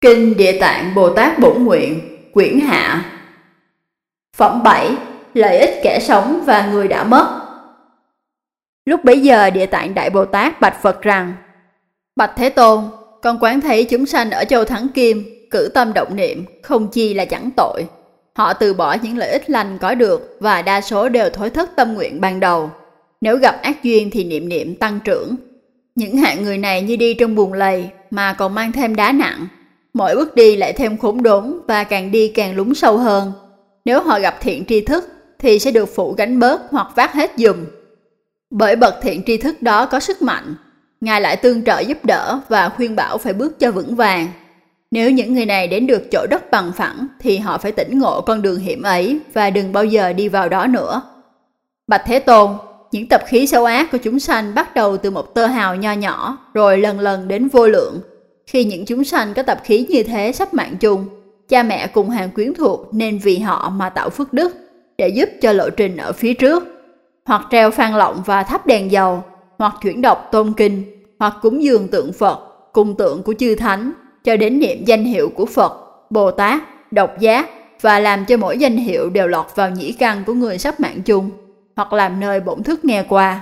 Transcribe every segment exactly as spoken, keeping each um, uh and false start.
Kinh Địa Tạng Bồ Tát Bổn Nguyện, quyển hạ. Phẩm bảy. Lợi ích kẻ sống và người đã mất. Lúc bấy giờ Địa Tạng Đại Bồ Tát bạch Phật rằng: Bạch Thế Tôn, con quán thấy chúng sanh ở châu Thắng Kim cử tâm động niệm, không chi là chẳng tội. Họ từ bỏ những lợi ích lành có được và đa số đều thối thất tâm nguyện ban đầu. Nếu gặp ác duyên thì niệm niệm tăng trưởng. Những hạng người này như đi trong bùn lầy mà còn mang thêm đá nặng. Mỗi bước đi lại thêm khốn đốn và càng đi càng lún sâu hơn. Nếu họ gặp thiện tri thức thì sẽ được phụ gánh bớt hoặc vác hết giùm. Bởi bậc thiện tri thức đó có sức mạnh, Ngài lại tương trợ giúp đỡ và khuyên bảo phải bước cho vững vàng. Nếu những người này đến được chỗ đất bằng phẳng thì họ phải tỉnh ngộ con đường hiểm ấy và đừng bao giờ đi vào đó nữa. Bạch Thế Tôn, những tập khí xấu ác của chúng sanh bắt đầu từ một tơ hào nho nhỏ rồi lần lần đến vô lượng. Khi những chúng sanh có tập khí như thế sắp mạng chung, cha mẹ cùng hàng quyến thuộc nên vì họ mà tạo phước đức để giúp cho lộ trình ở phía trước, hoặc treo phan lọng và thắp đèn dầu, hoặc chuyển đọc tôn kinh, hoặc cúng dường tượng Phật, cung tượng của chư thánh, cho đến niệm danh hiệu của Phật, Bồ Tát, độc giác, và làm cho mỗi danh hiệu đều lọt vào nhĩ căn của người sắp mạng chung, hoặc làm nơi bổn thức nghe qua.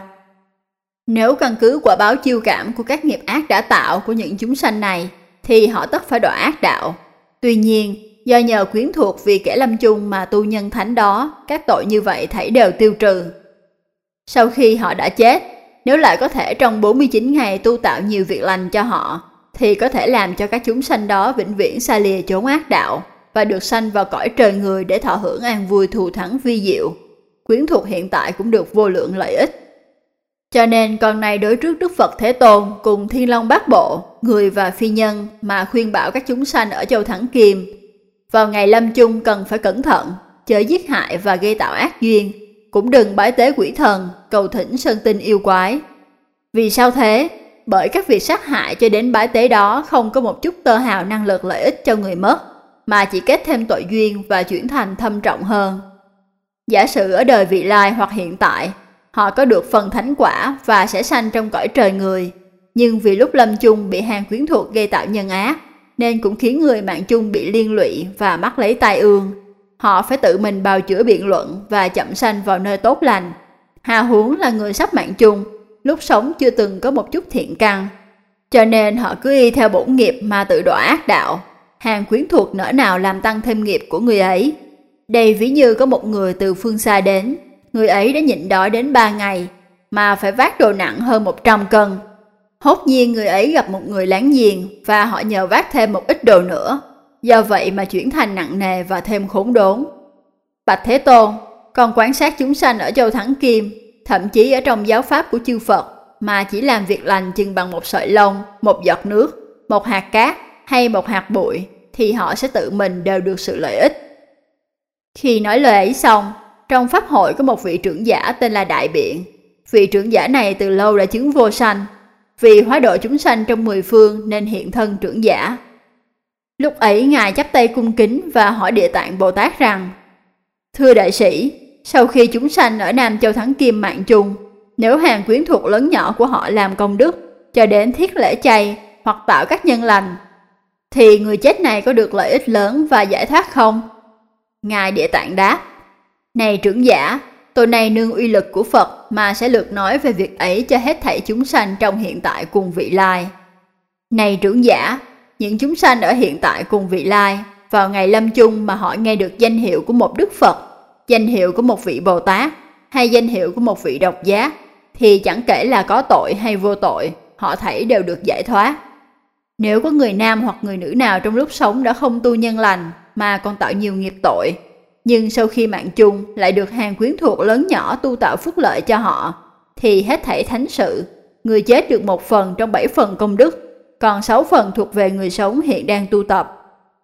Nếu căn cứ quả báo chiêu cảm của các nghiệp ác đã tạo của những chúng sanh này, thì họ tất phải đọa ác đạo. Tuy nhiên, do nhờ quyến thuộc vì kẻ lâm chung mà tu nhân thánh đó, các tội như vậy thảy đều tiêu trừ. Sau khi họ đã chết, nếu lại có thể trong bốn mươi chín ngày tu tạo nhiều việc lành cho họ, thì có thể làm cho các chúng sanh đó vĩnh viễn xa lìa chốn ác đạo và được sanh vào cõi trời người để thọ hưởng an vui thù thắng vi diệu. Quyến thuộc hiện tại cũng được vô lượng lợi ích. Cho nên con này đối trước Đức Phật Thế Tôn cùng Thiên Long Bát Bộ, người và phi nhân mà khuyên bảo các chúng sanh ở châu Thắng Kim. Vào ngày lâm chung cần phải cẩn thận, chớ giết hại và gây tạo ác duyên, cũng đừng bái tế quỷ thần, cầu thỉnh sơn tinh yêu quái. Vì sao thế? Bởi các việc sát hại cho đến bái tế đó không có một chút tơ hào năng lực lợi ích cho người mất, mà chỉ kết thêm tội duyên và chuyển thành thâm trọng hơn. Giả sử ở đời vị lai hoặc hiện tại, họ có được phần thánh quả và sẽ sanh trong cõi trời người, nhưng vì lúc lâm chung bị hàng quyến thuộc gây tạo nhân ác, nên cũng khiến người mạng chung bị liên lụy và mắc lấy tai ương. Họ phải tự mình bào chữa biện luận và chậm sanh vào nơi tốt lành. Hà huống là người sắp mạng chung, lúc sống chưa từng có một chút thiện căn, cho nên họ cứ y theo bổn nghiệp mà tự đọa ác đạo. Hàng quyến thuộc nỡ nào làm tăng thêm nghiệp của người ấy. Đây ví như có một người từ phương xa đến, người ấy đã nhịn đói đến ba ngày mà phải vác đồ nặng hơn một trăm cân. Hốt nhiên người ấy gặp một người láng giềng và họ nhờ vác thêm một ít đồ nữa, do vậy mà chuyển thành nặng nề và thêm khốn đốn. Bạch Thế Tôn, con quan sát chúng sanh ở châu Thắng Kim, thậm chí ở trong giáo pháp của chư Phật, mà chỉ làm việc lành chừng bằng một sợi lông, một giọt nước, một hạt cát hay một hạt bụi, thì họ sẽ tự mình đều được sự lợi ích. Khi nói lời ấy xong, trong pháp hội có một vị trưởng giả tên là Đại Biện. Vị trưởng giả này từ lâu đã chứng vô sanh, vì hóa độ chúng sanh trong mười phương nên hiện thân trưởng giả. Lúc ấy Ngài chắp tay cung kính và hỏi Địa Tạng Bồ Tát rằng: Thưa đại sĩ, sau khi chúng sanh ở Nam Châu Thắng Kim mạng chung, nếu hàng quyến thuộc lớn nhỏ của họ làm công đức cho đến thiết lễ chay hoặc tạo các nhân lành, thì người chết này có được lợi ích lớn và giải thoát không? Ngài Địa Tạng đáp: Này trưởng giả, tôi này nương uy lực của Phật mà sẽ lược nói về việc ấy cho hết thảy chúng sanh trong hiện tại cùng vị lai. Này trưởng giả, những chúng sanh ở hiện tại cùng vị lai, vào ngày lâm chung mà họ nghe được danh hiệu của một Đức Phật, danh hiệu của một vị Bồ Tát, hay danh hiệu của một vị độc giác, thì chẳng kể là có tội hay vô tội, họ thảy đều được giải thoát. Nếu có người nam hoặc người nữ nào trong lúc sống đã không tu nhân lành mà còn tạo nhiều nghiệp tội, nhưng sau khi mạng chung lại được hàng quyến thuộc lớn nhỏ tu tạo phước lợi cho họ, thì hết thảy thánh sự, người chết được một phần trong bảy phần công đức, còn sáu phần thuộc về người sống hiện đang tu tập.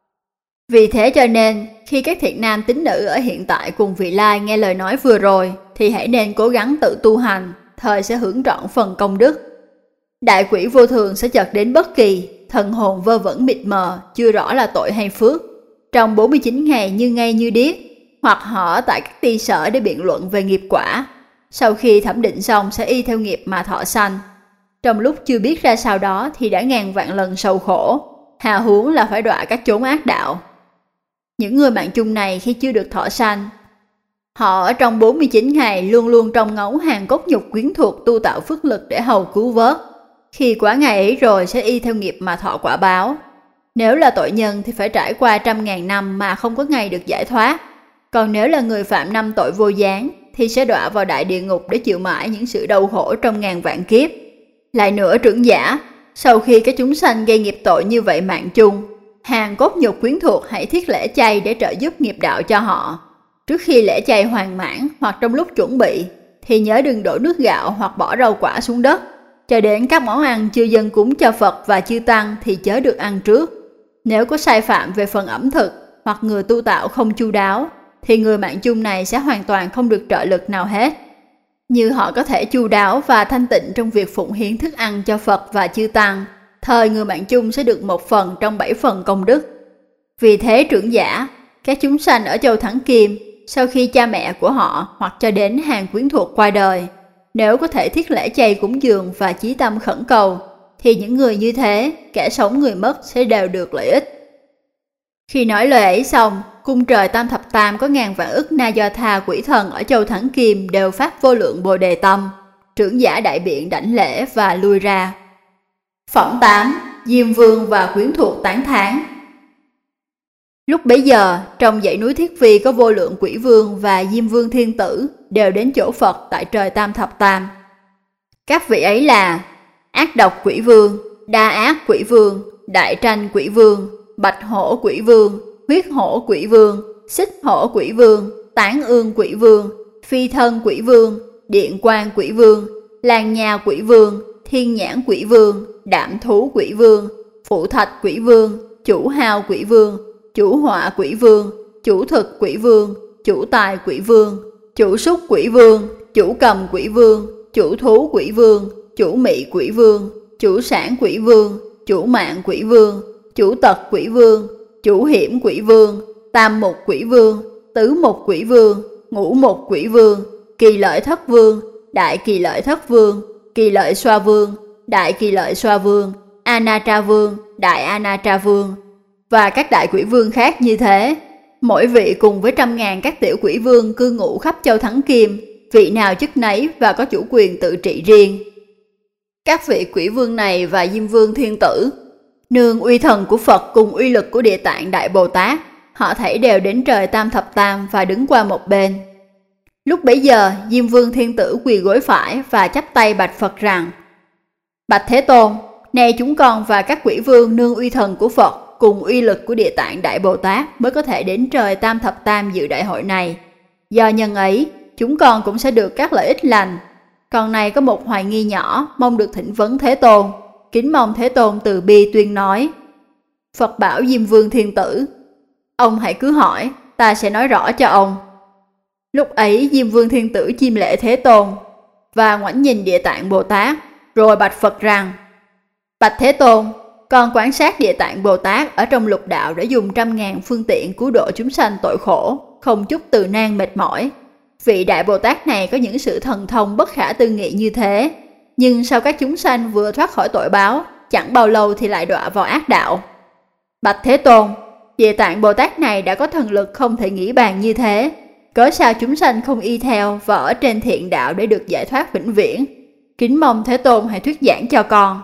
Vì thế cho nên, khi các thiện nam tín nữ ở hiện tại cùng vị lai nghe lời nói vừa rồi, thì hãy nên cố gắng tự tu hành, thời sẽ hưởng trọn phần công đức. Đại quỷ vô thường sẽ chợt đến bất kỳ, thần hồn vơ vẩn mịt mờ, chưa rõ là tội hay phước. Trong bốn mươi chín ngày như ngay như điếc, hoặc họ ở tại các ti sở để biện luận về nghiệp quả. Sau khi thẩm định xong sẽ y theo nghiệp mà thọ sanh. Trong lúc chưa biết ra sao đó thì đã ngàn vạn lần sầu khổ. hào huống là phải đọa các chốn ác đạo. Những người mạng chung này khi chưa được thọ sanh, họ ở trong bốn mươi chín ngày luôn luôn trông ngóng hàng cốt nhục quyến thuộc tu tạo phước lực để hầu cứu vớt. Khi quá ngày ấy rồi sẽ y theo nghiệp mà thọ quả báo. Nếu là tội nhân thì phải trải qua trăm ngàn năm mà không có ngày được giải thoát. Còn nếu là người phạm năm tội vô gián thì sẽ đọa vào đại địa ngục để chịu mãi những sự đau khổ trong ngàn vạn kiếp. Lại nữa trưởng giả, sau khi các chúng sanh gây nghiệp tội như vậy mạng chung, hàng cốt nhục quyến thuộc hãy thiết lễ chay để trợ giúp nghiệp đạo cho họ. Trước khi lễ chay hoàn mãn hoặc trong lúc chuẩn bị thì nhớ đừng đổ nước gạo hoặc bỏ rau quả xuống đất. Cho đến các món ăn chưa dâng cúng cho Phật và chư Tăng thì chớ được ăn trước. Nếu có sai phạm về phần ẩm thực hoặc người tu tạo không chu đáo thì người mạng chung này sẽ hoàn toàn không được trợ lực nào hết. Như họ có thể chu đáo và thanh tịnh trong việc phụng hiến thức ăn cho Phật và chư Tăng, thời người mạng chung sẽ được một phần trong bảy phần công đức. Vì thế trưởng giả, các chúng sanh ở châu Thắng Kim, sau khi cha mẹ của họ hoặc cho đến hàng quyến thuộc qua đời, nếu có thể thiết lễ chay cúng dường và chí tâm khẩn cầu, thì những người như thế, kẻ sống người mất sẽ đều được lợi ích. Khi nói lời ấy xong, cung trời Tam Thập Tam có ngàn vạn ức Na Do Tha quỷ thần ở châu Thắng Kim đều phát vô lượng bồ đề tâm. Trưởng giả đại biện đảnh lễ và lui ra. Phẩm tám. Diêm Vương và quyến thuộc tán thán. Lúc bấy giờ, trong dãy núi Thiết Vi có vô lượng quỷ vương và Diêm Vương Thiên Tử đều đến chỗ Phật tại trời Tam Thập Tam. Các vị ấy là Ác Độc Quỷ Vương, Đa Ác Quỷ Vương, Đại Tranh Quỷ Vương, Bạch Hổ Quỷ Vương, Huyết Hổ Quỷ Vương, Xích Hổ Quỷ Vương, Tán Ương Quỷ Vương, Phi Thân Quỷ Vương, Điện Quang Quỷ Vương, Lan Nha Quỷ Vương, Thiên Nhãn Quỷ Vương, Đạm Thú Quỷ Vương, Phụ Thạch Quỷ Vương, Chủ Hao Quỷ Vương, Chủ Họa Quỷ Vương, Chủ Thực Quỷ Vương, Chủ Tài Quỷ Vương, Chủ Súc Quỷ Vương, Chủ Cầm Quỷ Vương, Chủ Thú Quỷ Vương, Chủ Mị Quỷ Vương, Chủ Sản Quỷ Vương, Chủ Mạng Quỷ Vương, Chủ Tật Quỷ Vương, Chủ Hiểm Quỷ Vương, Tam Mục Quỷ Vương, Tứ Mục Quỷ Vương, Ngũ Mục Quỷ Vương, Kỳ Lợi Thất Vương, Đại Kỳ Lợi Thất Vương, Kỳ Lợi Xoa Vương, Đại Kỳ Lợi Xoa Vương, Anatra Vương, Đại Anatra Vương và các đại quỷ vương khác như thế. Mỗi vị cùng với trăm ngàn các tiểu quỷ vương cư ngụ khắp châu Thắng Kim, vị nào chức nấy và có chủ quyền tự trị riêng. Các vị quỷ vương này và Diêm Vương Thiên Tử, nương uy thần của Phật cùng uy lực của Địa Tạng Đại Bồ Tát, họ thảy đều đến trời Tam Thập Tam và đứng qua một bên. Lúc bấy giờ, Diêm Vương Thiên Tử quỳ gối phải và chắp tay bạch Phật rằng: Bạch Thế Tôn, nay chúng con và các quỷ vương nương uy thần của Phật cùng uy lực của Địa Tạng Đại Bồ Tát mới có thể đến trời Tam Thập Tam dự đại hội này. Do nhân ấy, chúng con cũng sẽ được các lợi ích lành. Còn này có một hoài nghi nhỏ, mong được thỉnh vấn Thế Tôn. Kính mong Thế Tôn từ bi tuyên nói. Phật bảo Diêm Vương Thiên Tử: Ông hãy cứ hỏi, ta sẽ nói rõ cho ông. Lúc ấy Diêm Vương Thiên Tử chiêm lễ Thế Tôn và ngoảnh nhìn Địa Tạng Bồ Tát, rồi bạch Phật rằng: Bạch Thế Tôn, con quan sát Địa Tạng Bồ Tát ở trong lục đạo đã dùng trăm ngàn phương tiện cứu độ chúng sanh tội khổ, không chút từ nan mệt mỏi. Vị Đại Bồ Tát này có những sự thần thông bất khả tư nghị như thế, nhưng sao các chúng sanh vừa thoát khỏi tội báo, chẳng bao lâu thì lại đọa vào ác đạo. Bạch Thế Tôn, Địa Tạng Bồ Tát này đã có thần lực không thể nghĩ bàn như thế, cớ sao chúng sanh không y theo và ở trên thiện đạo để được giải thoát vĩnh viễn? Kính mong Thế Tôn hãy thuyết giảng cho con.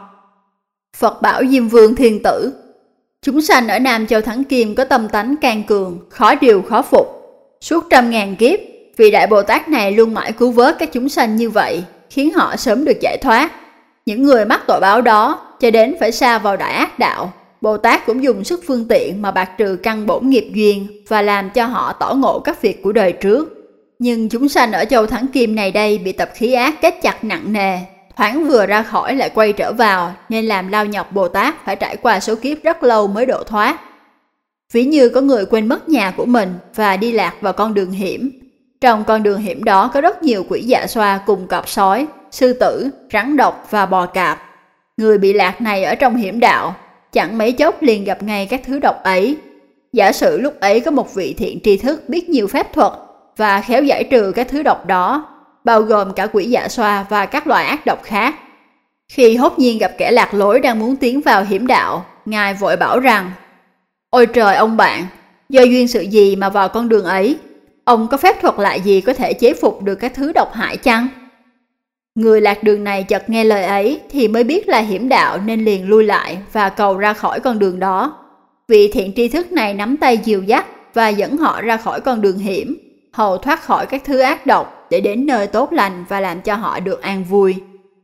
Phật bảo Diêm Vương Thiên Tử: Chúng sanh ở Nam Châu Thắng Kim có tâm tánh can cường, khó điều khó phục. Suốt trăm ngàn kiếp, vị Đại Bồ Tát này luôn mãi cứu vớt các chúng sanh như vậy, khiến họ sớm được giải thoát. Những người mắc tội báo đó cho đến phải sa vào đại ác đạo, Bồ Tát cũng dùng sức phương tiện mà bạc trừ căn bổn nghiệp duyên và làm cho họ tỏ ngộ các việc của đời trước. Nhưng chúng sanh ở châu Thắng Kim này đây bị tập khí ác kết chặt nặng nề, thoáng vừa ra khỏi lại quay trở vào, nên làm lao nhọc Bồ Tát phải trải qua số kiếp rất lâu mới độ thoát. Ví như có người quên mất nhà của mình và đi lạc vào con đường hiểm. Trong con đường hiểm đó có rất nhiều quỷ dạ xoa cùng cọp sói, sư tử, rắn độc và bò cạp. Người bị lạc này ở trong hiểm đạo, chẳng mấy chốc liền gặp ngay các thứ độc ấy. Giả sử lúc ấy có một vị thiện tri thức biết nhiều phép thuật và khéo giải trừ các thứ độc đó, bao gồm cả quỷ dạ xoa và các loại ác độc khác. Khi hốt nhiên gặp kẻ lạc lối đang muốn tiến vào hiểm đạo, Ngài vội bảo rằng: Ôi trời ông bạn, do duyên sự gì mà vào con đường ấy? Ông có phép thuật lạ gì có thể chế phục được các thứ độc hại chăng? Người lạc đường này chợt nghe lời ấy thì mới biết là hiểm đạo nên liền lui lại và cầu ra khỏi con đường đó. Vị thiện tri thức này nắm tay dìu dắt và dẫn họ ra khỏi con đường hiểm, hầu thoát khỏi các thứ ác độc để đến nơi tốt lành và làm cho họ được an vui.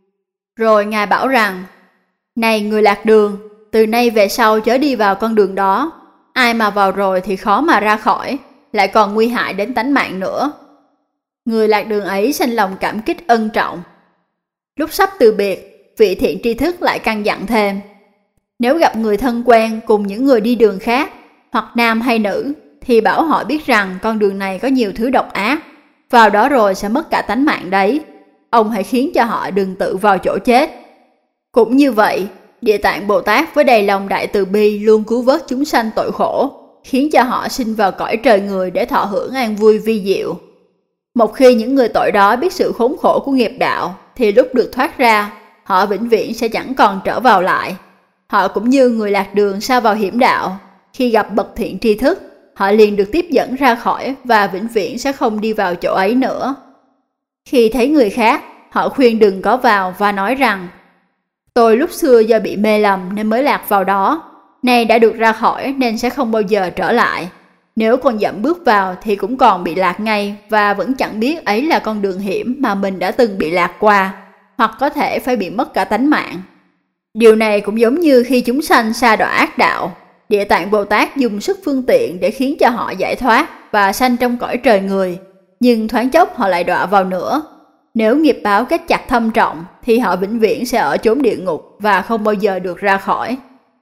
Rồi Ngài bảo rằng: Này người lạc đường, từ nay về sau chớ đi vào con đường đó. Ai mà vào rồi thì khó mà ra khỏi, lại còn nguy hại đến tánh mạng nữa. Người lạc đường ấy sinh lòng cảm kích ân trọng. Lúc sắp từ biệt, vị thiện tri thức lại căn dặn thêm: Nếu gặp người thân quen cùng những người đi đường khác, hoặc nam hay nữ, thì bảo họ biết rằng con đường này có nhiều thứ độc ác, vào đó rồi sẽ mất cả tánh mạng đấy. Ông hãy khiến cho họ đừng tự vào chỗ chết. Cũng như vậy, Địa Tạng Bồ Tát với đầy lòng đại từ bi luôn cứu vớt chúng sanh tội khổ, khiến cho họ sinh vào cõi trời người để thọ hưởng an vui vi diệu. Một khi những người tội đó biết sự khốn khổ của nghiệp đạo, thì lúc được thoát ra, họ vĩnh viễn sẽ chẳng còn trở vào lại. Họ cũng như người lạc đường sa vào hiểm đạo, khi gặp bậc thiện tri thức, họ liền được tiếp dẫn ra khỏi và vĩnh viễn sẽ không đi vào chỗ ấy nữa. Khi thấy người khác, họ khuyên đừng có vào và nói rằng: Tôi lúc xưa do bị mê lầm nên mới lạc vào đó, nay đã được ra khỏi nên sẽ không bao giờ trở lại. Nếu còn dậm bước vào thì cũng còn bị lạc ngay và vẫn chẳng biết ấy là con đường hiểm mà mình đã từng bị lạc qua, hoặc có thể phải bị mất cả tánh mạng. Điều này cũng giống như khi chúng sanh sa đọa ác đạo, Địa Tạng Bồ Tát dùng sức phương tiện để khiến cho họ giải thoát và sanh trong cõi trời người, nhưng thoáng chốc họ lại đọa vào nữa. Nếu nghiệp báo kết chặt thâm trọng thì họ vĩnh viễn sẽ ở chốn địa ngục và không bao giờ được ra khỏi.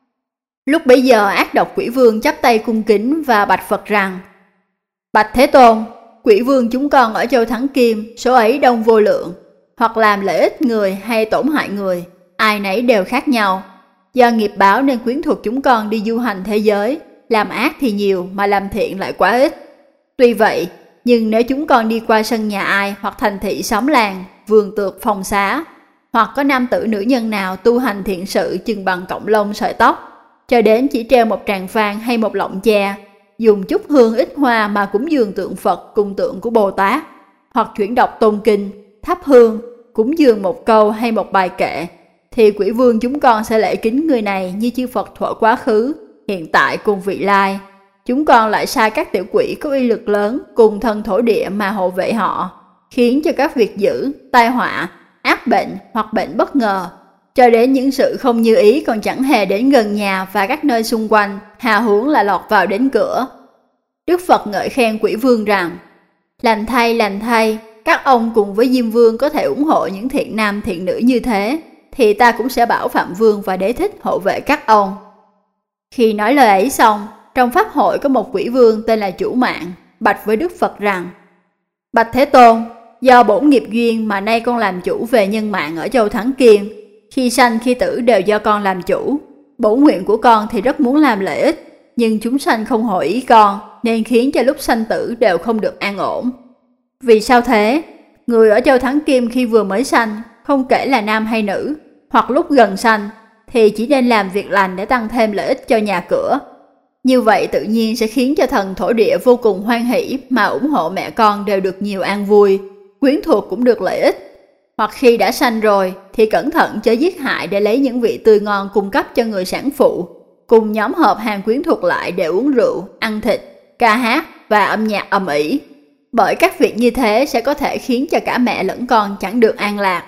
Lúc bấy giờ ác độc quỷ vương chắp tay cung kính và bạch Phật rằng: Bạch Thế Tôn, quỷ vương chúng con ở châu Thắng Kim số ấy đông vô lượng, hoặc làm lợi ích người hay tổn hại người, ai nấy đều khác nhau. Do nghiệp báo nên quyến thuộc chúng con đi du hành thế giới, làm ác thì nhiều mà làm thiện lại quá ít. Tuy vậy, nhưng nếu chúng con đi qua sân nhà ai hoặc thành thị xóm làng, vườn tược phòng xá, hoặc có nam tử nữ nhân nào tu hành thiện sự chừng bằng cọng lông sợi tóc, cho đến chỉ treo một tràng phan hay một lọng che, dùng chút hương ít hoa mà cúng dường tượng Phật cùng tượng của Bồ Tát, hoặc chuyển đọc tôn kinh, thắp hương, cúng dường một câu hay một bài kệ, thì quỷ vương chúng con sẽ lễ kính người này như chư Phật thuở quá khứ, hiện tại cùng vị lai. Chúng con lại sai các tiểu quỷ có uy lực lớn cùng thần thổ địa mà hộ vệ họ, khiến cho các việc dữ, tai họa, ác bệnh hoặc bệnh bất ngờ, cho đến những sự không như ý còn chẳng hề đến gần nhà và các nơi xung quanh, hào huống là lọt vào đến cửa. Đức Phật ngợi khen quỷ vương rằng: Lành thay, lành thay, các ông cùng với Diêm Vương có thể ủng hộ những thiện nam thiện nữ như thế, thì ta cũng sẽ bảo Phạm Vương và Đế Thích hộ vệ các ông. Khi nói lời ấy xong, trong pháp hội có một quỷ vương tên là Chủ Mạng, bạch với Đức Phật rằng: Bạch Thế Tôn, do bổn nghiệp duyên mà nay con làm chủ về nhân mạng ở châu Thắng Kim, khi sanh khi tử đều do con làm chủ. Bổn nguyện của con thì rất muốn làm lợi ích, nhưng chúng sanh không hội ý con, nên khiến cho lúc sanh tử đều không được an ổn. Vì sao thế? Người ở châu Thắng Kim khi vừa mới sanh, không kể là nam hay nữ, hoặc lúc gần sanh, thì chỉ nên làm việc lành để tăng thêm lợi ích cho nhà cửa. Như vậy tự nhiên sẽ khiến cho thần thổ địa vô cùng hoan hỷ mà ủng hộ mẹ con đều được nhiều an vui, quyến thuộc cũng được lợi ích. Hoặc khi đã sanh rồi thì cẩn thận chớ giết hại để lấy những vị tươi ngon cung cấp cho người sản phụ, cùng nhóm họp hàng quyến thuộc lại để uống rượu, ăn thịt, ca hát và âm nhạc ầm ĩ. Bởi các việc như thế sẽ có thể khiến cho cả mẹ lẫn con chẳng được an lạc.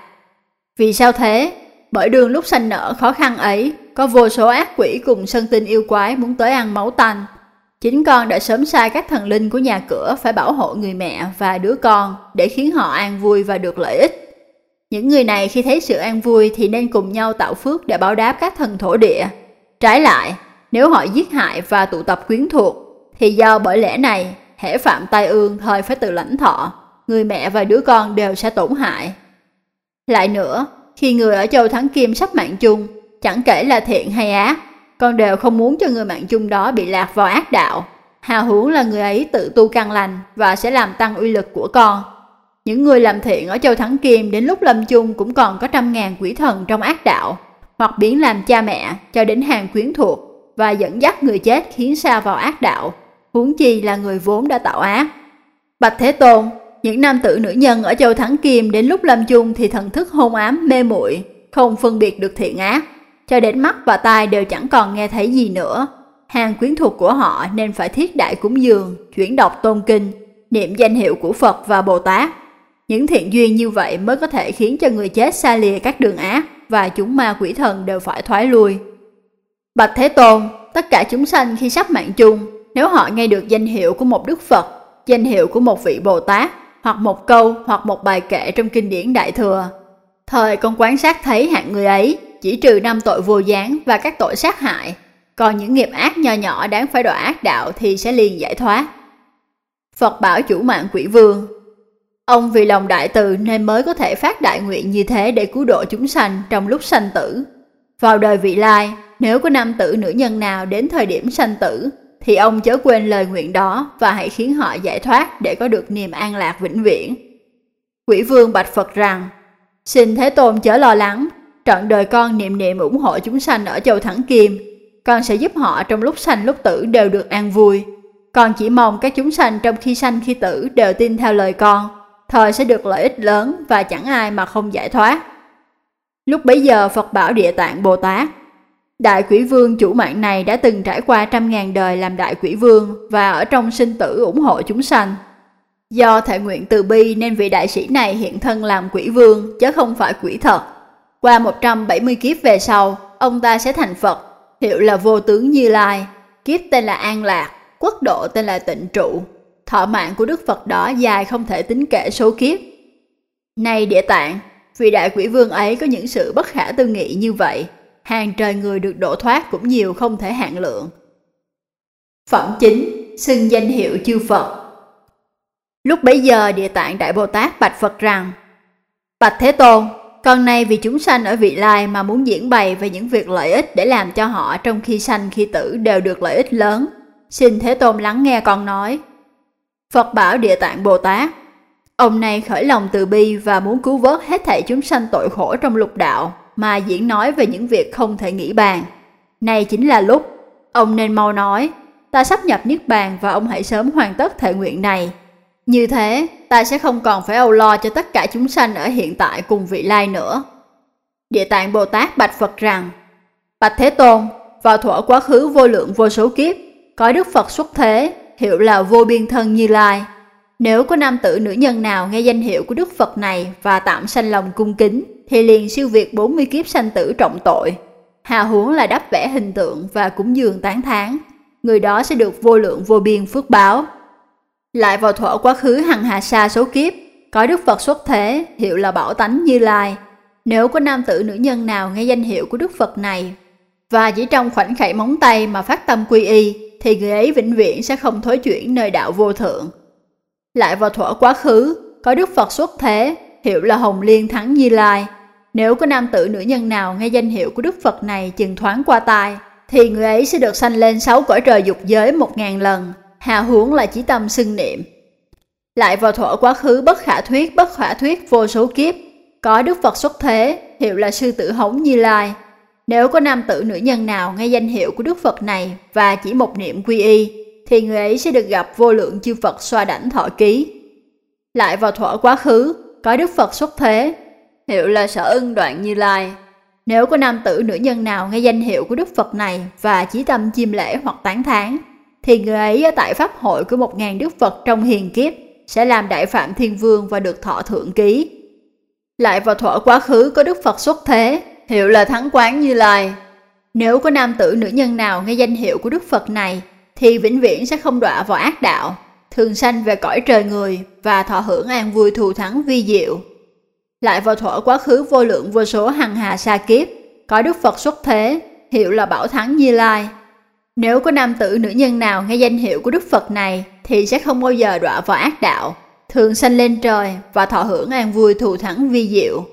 Vì sao thế? Bởi đường lúc sanh nở khó khăn ấy, có vô số ác quỷ cùng sân tinh yêu quái muốn tới ăn máu tanh. Chính con đã sớm sai các thần linh của nhà cửa phải bảo hộ người mẹ và đứa con để khiến họ an vui và được lợi ích. Những người này khi thấy sự an vui thì nên cùng nhau tạo phước để báo đáp các thần thổ địa. Trái lại, nếu họ giết hại và tụ tập quyến thuộc, thì do bởi lẽ này, hễ phạm tai ương thời phải tự lãnh thọ, người mẹ và đứa con đều sẽ tổn hại. Lại nữa, khi người ở châu Thắng Kim sắp mạng chung, chẳng kể là thiện hay ác, con đều không muốn cho người mạng chung đó bị lạc vào ác đạo. Hào huống là người ấy tự tu căn lành và sẽ làm tăng uy lực của con. Những người làm thiện ở châu Thắng Kim đến lúc lâm chung cũng còn có trăm ngàn quỷ thần trong ác đạo, hoặc biến làm cha mẹ cho đến hàng quyến thuộc và dẫn dắt người chết khiến sa vào ác đạo, huống chi là người vốn đã tạo ác. Bạch Thế Tôn, những nam tử nữ nhân ở Châu Thắng Kim đến lúc lâm chung thì thần thức hôn ám mê muội, không phân biệt được thiện ác, cho đến mắt và tai đều chẳng còn nghe thấy gì nữa. Hàng quyến thuộc của họ nên phải thiết đại cúng dường, chuyển đọc tôn kinh, niệm danh hiệu của Phật và Bồ Tát. Những thiện duyên như vậy mới có thể khiến cho người chết xa lìa các đường ác và chúng ma quỷ thần đều phải thoái lui. Bạch Thế Tôn, tất cả chúng sanh khi sắp mạng chung, nếu họ nghe được danh hiệu của một Đức Phật, danh hiệu của một vị Bồ Tát, hoặc một câu hoặc một bài kệ trong kinh điển Đại Thừa, thời con quan sát thấy hạng người ấy chỉ trừ năm tội vô gián và các tội sát hại, còn những nghiệp ác nho nhỏ đáng phải đọa ác đạo thì sẽ liền giải thoát. Phật bảo chủ mạng Quỷ Vương, ông vì lòng đại từ nên mới có thể phát đại nguyện như thế để cứu độ chúng sanh trong lúc sanh tử. Vào đời vị lai, nếu có nam tử nữ nhân nào đến thời điểm sanh tử, thì ông chớ quên lời nguyện đó và hãy khiến họ giải thoát để có được niềm an lạc vĩnh viễn. Quỷ Vương bạch Phật rằng, xin Thế Tôn chớ lo lắng, trọn đời con niệm niệm ủng hộ chúng sanh ở Châu Thắng Kim, con sẽ giúp họ trong lúc sanh lúc tử đều được an vui. Con chỉ mong các chúng sanh trong khi sanh khi tử đều tin theo lời con, thời sẽ được lợi ích lớn và chẳng ai mà không giải thoát. Lúc bấy giờ Phật bảo Địa Tạng Bồ Tát, Đại Quỷ Vương chủ mạng này đã từng trải qua trăm ngàn đời làm Đại Quỷ Vương và ở trong sinh tử ủng hộ chúng sanh. Do thể nguyện từ bi nên vị đại sĩ này hiện thân làm Quỷ Vương chứ không phải quỷ thật. Qua một trăm bảy mươi kiếp về sau, ông ta sẽ thành Phật, hiệu là Vô Tướng Như Lai, kiếp tên là An Lạc, quốc độ tên là Tịnh Trụ. Thọ mạng của Đức Phật đó dài không thể tính kể số kiếp. Này Địa Tạng, vị Đại Quỷ Vương ấy có những sự bất khả tư nghị như vậy, hàng trời người được độ thoát cũng nhiều không thể hạn lượng. Phẩm chính, xưng danh hiệu chư Phật. Lúc bấy giờ Địa Tạng Đại Bồ Tát bạch Phật rằng, Bạch Thế Tôn, con nay vì chúng sanh ở vị lai mà muốn diễn bày về những việc lợi ích để làm cho họ trong khi sanh khi tử đều được lợi ích lớn. Xin Thế Tôn lắng nghe con nói. Phật bảo Địa Tạng Bồ Tát, ông này khởi lòng từ bi và muốn cứu vớt hết thảy chúng sanh tội khổ trong lục đạo mà diễn nói về những việc không thể nghĩ bàn. Này chính là lúc, ông nên mau nói, ta sắp nhập Niết Bàn và ông hãy sớm hoàn tất thể nguyện này. Như thế, ta sẽ không còn phải âu lo cho tất cả chúng sanh ở hiện tại cùng vị lai nữa. Địa Tạng Bồ Tát bạch Phật rằng, Bạch Thế Tôn, vào thuở quá khứ vô lượng vô số kiếp, có Đức Phật xuất thế, hiệu là Vô Biên Thân Như Lai. Nếu có nam tử nữ nhân nào nghe danh hiệu của Đức Phật này và tạm sanh lòng cung kính, thì liền siêu việt bốn mươi kiếp sanh tử trọng tội. Hào huống là đắp vẽ hình tượng và cúng dường tán thán, người đó sẽ được vô lượng vô biên phước báo. Lại vào thuở quá khứ hằng hà sa số kiếp, có Đức Phật xuất thế, hiệu là Bảo Tánh Như Lai. Nếu có nam tử nữ nhân nào nghe danh hiệu của Đức Phật này và chỉ trong khoảnh khắc móng tay mà phát tâm quy y, thì người ấy vĩnh viễn sẽ không thối chuyển nơi đạo vô thượng. Lại vào thuở quá khứ, có Đức Phật xuất thế, hiệu là Hồng Liên Thắng Như Lai. Nếu có nam tử nữ nhân nào nghe danh hiệu của Đức Phật này chừng thoáng qua tai, thì người ấy sẽ được sanh lên sáu cõi trời dục giới một ngàn lần, hào huống là chí tâm xưng niệm. Lại vào thuở quá khứ bất khả thuyết bất khả thuyết vô số kiếp, có Đức Phật xuất thế, hiệu là Sư Tử Hống Như Lai. Nếu có nam tử nữ nhân nào nghe danh hiệu của Đức Phật này và chỉ một niệm quy y, thì người ấy sẽ được gặp vô lượng chư Phật xoa đảnh thọ ký. Lại vào thuở quá khứ, có Đức Phật xuất thế, hiệu là Sở Ưng Đoạn Như Lai. Nếu có nam tử nữ nhân nào nghe danh hiệu của Đức Phật này và chí tâm chiêm lễ hoặc tán thán, thì người ấy ở tại pháp hội của một ngàn Đức Phật trong hiền kiếp sẽ làm Đại Phạm Thiên Vương và được thọ thượng ký. Lại vào thuở quá khứ có Đức Phật xuất thế, hiệu là Thắng Quán Như Lai. Nếu có nam tử nữ nhân nào nghe danh hiệu của Đức Phật này, thì vĩnh viễn sẽ không đọa vào ác đạo, thường sanh về cõi trời người và thọ hưởng an vui thù thắng vi diệu. Lại vào thuở quá khứ vô lượng vô số hằng hà sa kiếp, có Đức Phật xuất thế, hiệu là Bảo Thắng Như Lai. Nếu có nam tử nữ nhân nào nghe danh hiệu của Đức Phật này, thì sẽ không bao giờ đọa vào ác đạo, thường sanh lên trời và thọ hưởng an vui thù thắng vi diệu.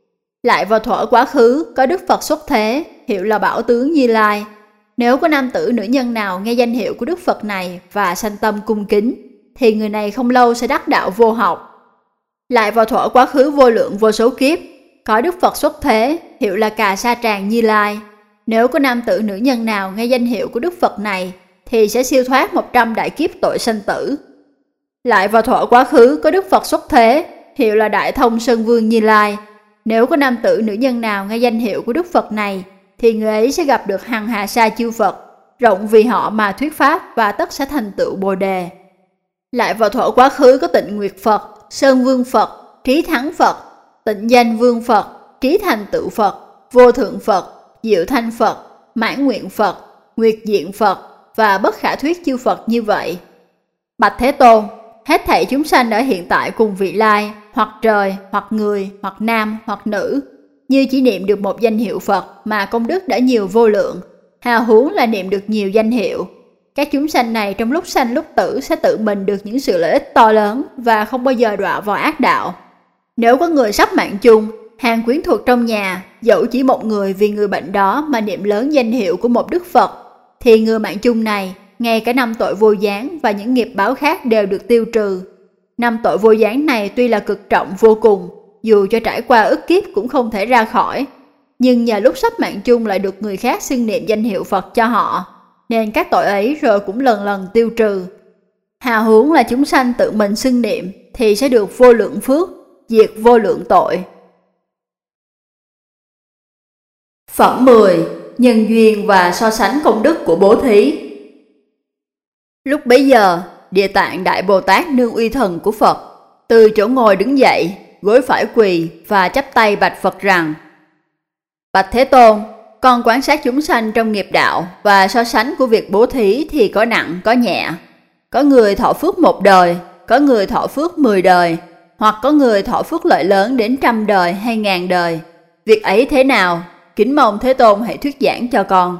Lại vào thuở quá khứ có Đức Phật xuất thế, hiệu là Bảo Tướng Như Lai. Nếu có nam tử nữ nhân nào nghe danh hiệu của Đức Phật này và sanh tâm cung kính, thì người này không lâu sẽ đắc đạo vô học. Lại vào thuở quá khứ vô lượng vô số kiếp, có Đức Phật xuất thế, hiệu là Cà Sa Tràng Như Lai. Nếu có nam tử nữ nhân nào nghe danh hiệu của Đức Phật này thì sẽ siêu thoát một trăm đại kiếp tội sanh tử. Lại vào thuở quá khứ có Đức Phật xuất thế, hiệu là Đại Thông Sơn Vương Như Lai. Nếu có nam tử nữ nhân nào nghe danh hiệu của Đức Phật này thì người ấy sẽ gặp được hằng hà sa chư Phật, rộng vì họ mà thuyết pháp và tất sẽ thành tựu Bồ đề. Lại vào thuở quá khứ có Tịnh Nguyệt Phật, Sơn Vương Phật, Trí Thắng Phật, Tịnh Danh Vương Phật, Trí Thành Tựu Phật, Vô Thượng Phật, Diệu Thanh Phật, Mãn Nguyện Phật, Nguyệt Diện Phật và bất khả thuyết chư Phật như vậy. Bạch Thế Tôn, hết thảy chúng sanh ở hiện tại cùng vị lai, hoặc trời, hoặc người, hoặc nam, hoặc nữ, như chỉ niệm được một danh hiệu Phật mà công đức đã nhiều vô lượng, hào huống là niệm được nhiều danh hiệu. Các chúng sanh này trong lúc sanh lúc tử sẽ tự mình được những sự lợi ích to lớn và không bao giờ đọa vào ác đạo. Nếu có người sắp mạng chung, hàng quyến thuộc trong nhà, dẫu chỉ một người vì người bệnh đó mà niệm lớn danh hiệu của một Đức Phật, thì người mạng chung này, ngay cả năm tội vô gián và những nghiệp báo khác đều được tiêu trừ. Năm tội vô gián này tuy là cực trọng vô cùng, dù cho trải qua ức kiếp cũng không thể ra khỏi, nhưng nhờ lúc sắp mạng chung lại được người khác xưng niệm danh hiệu Phật cho họ, nên các tội ấy rồi cũng lần lần tiêu trừ. Hào huống là chúng sanh tự mình xưng niệm thì sẽ được vô lượng phước, diệt vô lượng tội. Phẩm mười. Nhân duyên và so sánh công đức của bố thí. Lúc bấy giờ, Địa Tạng Đại Bồ Tát Nương Uy Thần của Phật từ chỗ ngồi đứng dậy, gối phải quỳ và chắp tay bạch Phật rằng: Bạch Thế Tôn, con quan sát chúng sanh trong nghiệp đạo và so sánh của việc bố thí thì có nặng có nhẹ. Có người thọ phước một đời, có người thọ phước mười đời, hoặc có người thọ phước lợi lớn đến trăm đời hay ngàn đời. Việc ấy thế nào? Kính mong Thế Tôn hãy thuyết giảng cho con.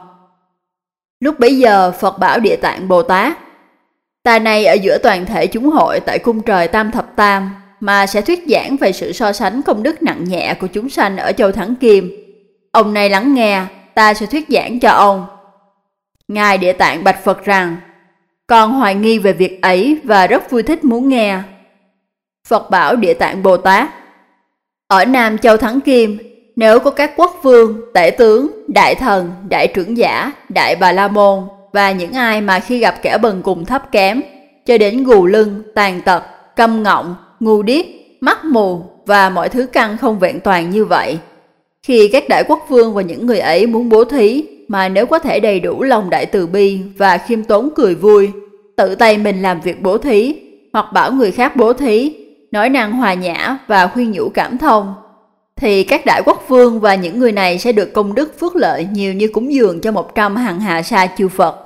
Lúc bấy giờ Phật bảo Địa Tạng Bồ Tát: Ta này ở giữa toàn thể chúng hội tại cung trời Tam Thập Tam mà sẽ thuyết giảng về sự so sánh công đức nặng nhẹ của chúng sanh ở châu Thắng Kim. Ông này lắng nghe, ta sẽ thuyết giảng cho ông. Ngài Địa Tạng bạch Phật rằng: Con hoài nghi về việc ấy và rất vui thích muốn nghe. Phật bảo Địa Tạng Bồ Tát: Ở Nam châu Thắng Kim, nếu có các quốc vương, tể tướng, đại thần, đại trưởng giả, đại bà la môn và những ai mà khi gặp kẻ bần cùng thấp kém, cho đến gù lưng, tàn tật, câm ngọng, ngu điếc, mắt mù và mọi thứ căn không vẹn toàn như vậy, khi các đại quốc vương và những người ấy muốn bố thí, mà nếu có thể đầy đủ lòng đại từ bi và khiêm tốn cười vui, tự tay mình làm việc bố thí, hoặc bảo người khác bố thí, nói năng hòa nhã và khuyên nhủ cảm thông, thì các đại quốc vương và những người này sẽ được công đức phước lợi nhiều như cúng dường cho một trăm hằng hà sa chư Phật.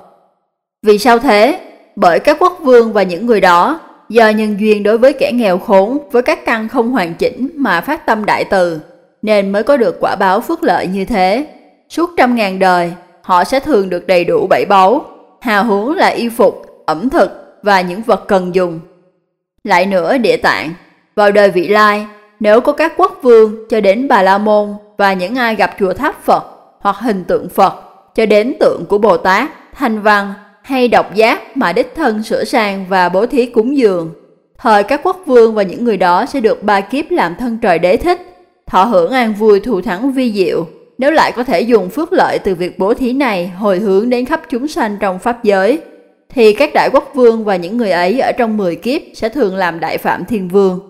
Vì sao thế? Bởi các quốc vương và những người đó, do nhân duyên đối với kẻ nghèo khốn với các căn không hoàn chỉnh mà phát tâm đại từ, nên mới có được quả báo phước lợi như thế. Suốt trăm ngàn đời, họ sẽ thường được đầy đủ bảy báu, hào huống là y phục, ẩm thực và những vật cần dùng. Lại nữa Địa Tạng, vào đời vị lai, nếu có các quốc vương cho đến Bà La Môn và những ai gặp chùa tháp Phật hoặc hình tượng Phật cho đến tượng của Bồ Tát, Thanh Văn hay độc giác mà đích thân sửa sang và bố thí cúng dường, thời các quốc vương và những người đó sẽ được ba kiếp làm thân trời đế thích, thọ hưởng an vui thù thắng vi diệu. Nếu lại có thể dùng phước lợi từ việc bố thí này hồi hướng đến khắp chúng sanh trong pháp giới, thì các đại quốc vương và những người ấy ở trong mười kiếp sẽ thường làm đại phạm thiên vương.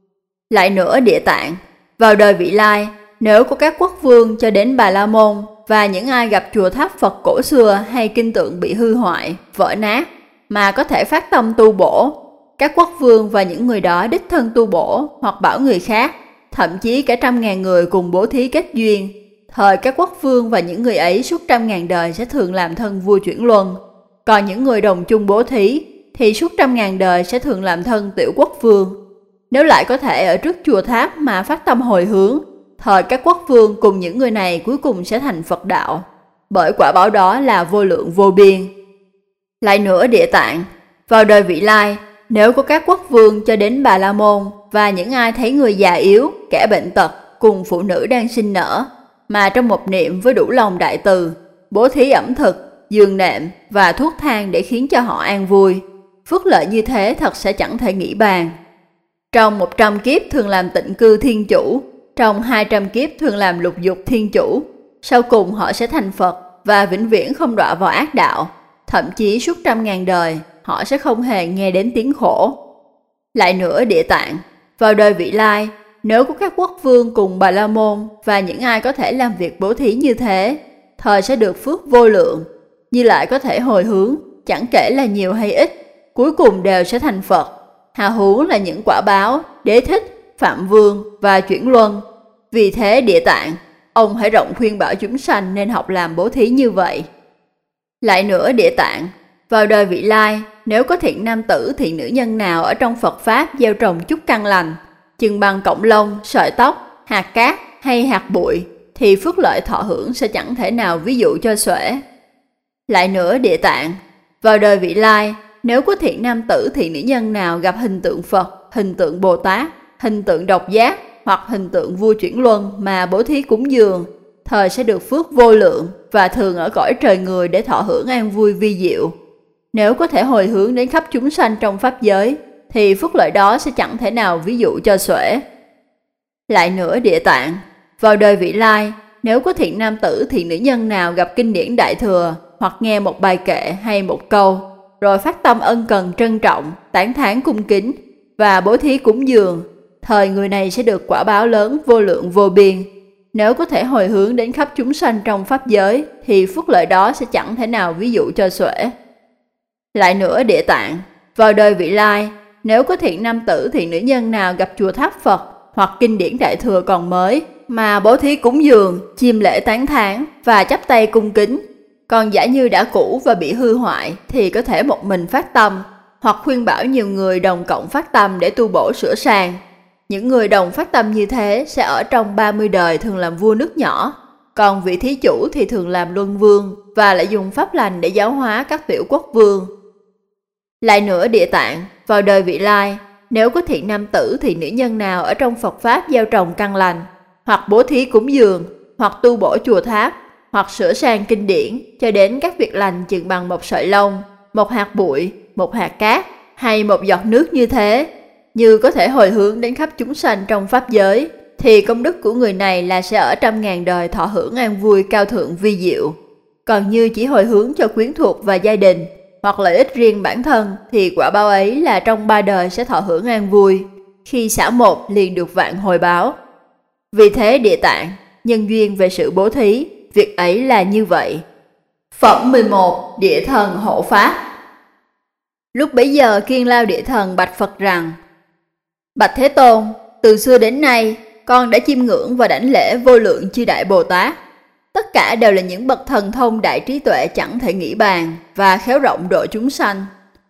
Lại nữa Địa Tạng, vào đời vị lai, nếu có các quốc vương cho đến Bà La Môn và những ai gặp chùa tháp Phật cổ xưa hay kinh tượng bị hư hoại, vỡ nát, mà có thể phát tâm tu bổ, các quốc vương và những người đó đích thân tu bổ hoặc bảo người khác, thậm chí cả trăm ngàn người cùng bố thí kết duyên, thời các quốc vương và những người ấy suốt trăm ngàn đời sẽ thường làm thân vua chuyển luân. Còn những người đồng chung bố thí thì suốt trăm ngàn đời sẽ thường làm thân tiểu quốc vương. Nếu lại có thể ở trước chùa tháp mà phát tâm hồi hướng, thời các quốc vương cùng những người này cuối cùng sẽ thành Phật đạo, bởi quả báo đó là vô lượng vô biên. Lại nữa Địa Tạng, vào đời vị lai, nếu có các quốc vương cho đến Bà La Môn và những ai thấy người già yếu, kẻ bệnh tật cùng phụ nữ đang sinh nở, mà trong một niệm với đủ lòng đại từ, bố thí ẩm thực, giường nệm và thuốc thang để khiến cho họ an vui, phước lợi như thế thật sẽ chẳng thể nghĩ bàn. Trong một trăm kiếp thường làm tịnh cư thiên chủ, trong hai trăm kiếp thường làm lục dục thiên chủ, sau cùng họ sẽ thành Phật và vĩnh viễn không đọa vào ác đạo, thậm chí suốt trăm ngàn đời họ sẽ không hề nghe đến tiếng khổ. Lại nữa, Địa Tạng, vào đời vị lai, nếu có các quốc vương cùng Bà La Môn và những ai có thể làm việc bố thí như thế, thời sẽ được phước vô lượng. Như lại có thể hồi hướng, chẳng kể là nhiều hay ít, cuối cùng đều sẽ thành Phật. Hà huống là những quả báo Đế Thích, Phạm Vương và Chuyển Luân. Vì thế, Địa Tạng, ông hãy rộng khuyên bảo chúng sanh nên học làm bố thí như vậy. Lại nữa, Địa Tạng, vào đời vị lai, nếu có thiện nam tử thiện nữ nhân nào ở trong Phật Pháp gieo trồng chút căn lành, chừng bằng cọng lông, sợi tóc, hạt cát hay hạt bụi, thì phước lợi thọ hưởng sẽ chẳng thể nào ví dụ cho xuể. Lại nữa, Địa Tạng, vào đời vị lai, nếu có thiện nam tử thiện nữ nhân nào gặp hình tượng Phật, hình tượng Bồ Tát, hình tượng độc giác hoặc hình tượng vua Chuyển Luân mà bố thí cúng dường, thời sẽ được phước vô lượng và thường ở cõi trời người để thọ hưởng an vui vi diệu. Nếu có thể hồi hướng đến khắp chúng sanh trong pháp giới, thì phước lợi đó sẽ chẳng thể nào ví dụ cho xuể. Lại nữa, Địa Tạng, vào đời vị lai, nếu có thiện nam tử thiện nữ nhân nào gặp kinh điển Đại Thừa hoặc nghe một bài kệ hay một câu, rồi phát tâm ân cần trân trọng, tán thán cung kính và bố thí cúng dường, thời người này sẽ được quả báo lớn vô lượng vô biên. Nếu có thể hồi hướng đến khắp chúng sanh trong pháp giới, thì phước lợi đó sẽ chẳng thể nào ví dụ cho xuể. Lại nữa, Địa Tạng, vào đời vị lai, nếu có thiện nam tử thiện nữ nhân nào gặp chùa tháp Phật hoặc kinh điển Đại Thừa còn mới mà bố thí cúng dường, chiêm lễ tán thán và chắp tay cung kính, còn giả như đã cũ và bị hư hoại thì có thể một mình phát tâm, hoặc khuyên bảo nhiều người đồng cộng phát tâm để tu bổ sửa sang. Những người đồng phát tâm như thế sẽ ở trong ba mươi đời thường làm vua nước nhỏ, còn vị thí chủ thì thường làm luân vương và lại dùng pháp lành để giáo hóa các tiểu quốc vương. Lại nữa, Địa Tạng, vào đời vị lai, nếu có thiện nam tử thiện nữ nhân nào ở trong Phật Pháp gieo trồng căn lành, hoặc bố thí cúng dường, hoặc tu bổ chùa tháp, hoặc sửa sang kinh điển cho đến các việc lành chừng bằng một sợi lông, một hạt bụi, một hạt cát hay một giọt nước như thế, như có thể hồi hướng đến khắp chúng sanh trong pháp giới, thì công đức của người này là sẽ ở trăm ngàn đời thọ hưởng an vui cao thượng vi diệu. Còn như chỉ hồi hướng cho quyến thuộc và gia đình, hoặc lợi ích riêng bản thân, thì quả báo ấy là trong ba đời sẽ thọ hưởng an vui, khi xả một liền được vạn hồi báo. Vì thế, Địa Tạng, nhân duyên về sự bố thí, việc ấy là như vậy. Phẩm mười một. Địa Thần hộ Pháp. Lúc bấy giờ, Kiên Lao Địa Thần bạch Phật rằng: Bạch Thế Tôn, từ xưa đến nay, con đã chiêm ngưỡng và đảnh lễ vô lượng chư đại Bồ Tát. Tất cả đều là những bậc thần thông đại trí tuệ chẳng thể nghĩ bàn và khéo rộng độ chúng sanh.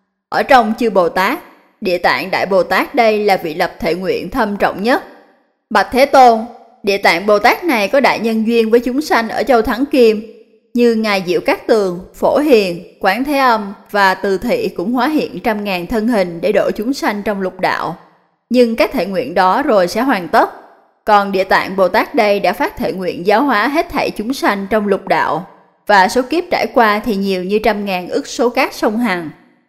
Ở trong chư Bồ Tát, Địa Tạng Đại Bồ Tát đây là vị lập thệ nguyện thâm trọng nhất. Bạch Thế Tôn, Địa Tạng Bồ Tát này có đại nhân duyên với chúng sanh ở châu Thắng Kim, như Ngài Diệu Cát Tường, Phổ Hiền, Quán Thế Âm và Từ Thị cũng hóa hiện trăm ngàn thân hình để độ chúng sanh trong lục đạo. Nhưng các thệ nguyện đó rồi sẽ hoàn tất. Còn Địa Tạng Bồ Tát đây đã phát thệ nguyện giáo hóa hết thảy chúng sanh trong lục đạo, và số kiếp trải qua thì nhiều như trăm ngàn ức số cát sông Hằng.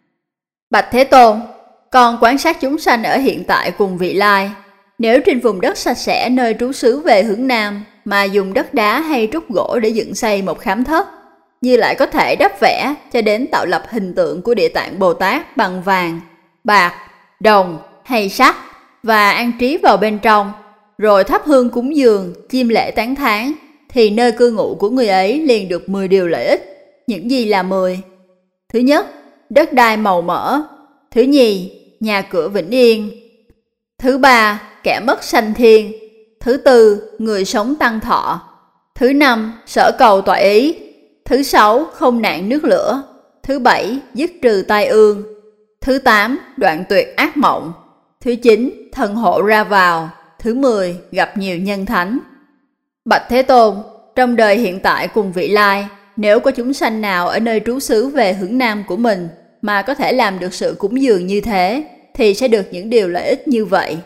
Bạch Thế Tôn, con quan sát chúng sanh ở hiện tại cùng vị lai. Nếu trên vùng đất sạch sẽ nơi trú xứ về hướng Nam mà dùng đất đá hay trúc gỗ để dựng xây một khám thất, như lại có thể đắp vẽ cho đến tạo lập hình tượng của Địa Tạng Bồ Tát bằng vàng, bạc, đồng hay sắt và an trí vào bên trong, rồi thắp hương cúng dường, chiêm lễ tán thán, thì nơi cư ngụ của người ấy liền được mười điều lợi ích. Những gì là mười? Thứ nhất, đất đai màu mỡ. Thứ nhì, nhà cửa vĩnh yên. Thứ ba, kẻ mất sanh thiên. Thứ tư, người sống tăng thọ. Thứ năm, sở cầu toại ý. Thứ sáu, không nạn nước lửa. Thứ bảy, dứt trừ tai ương. Thứ tám, đoạn tuyệt ác mộng. Thứ chín, thần hộ ra vào. Thứ mười, gặp nhiều nhân thánh. Bạch Thế Tôn, trong đời hiện tại cùng vị lai, nếu có chúng sanh nào ở nơi trú xứ về hướng Nam của mình mà có thể làm được sự cúng dường như thế, thì sẽ được những điều lợi ích như vậy.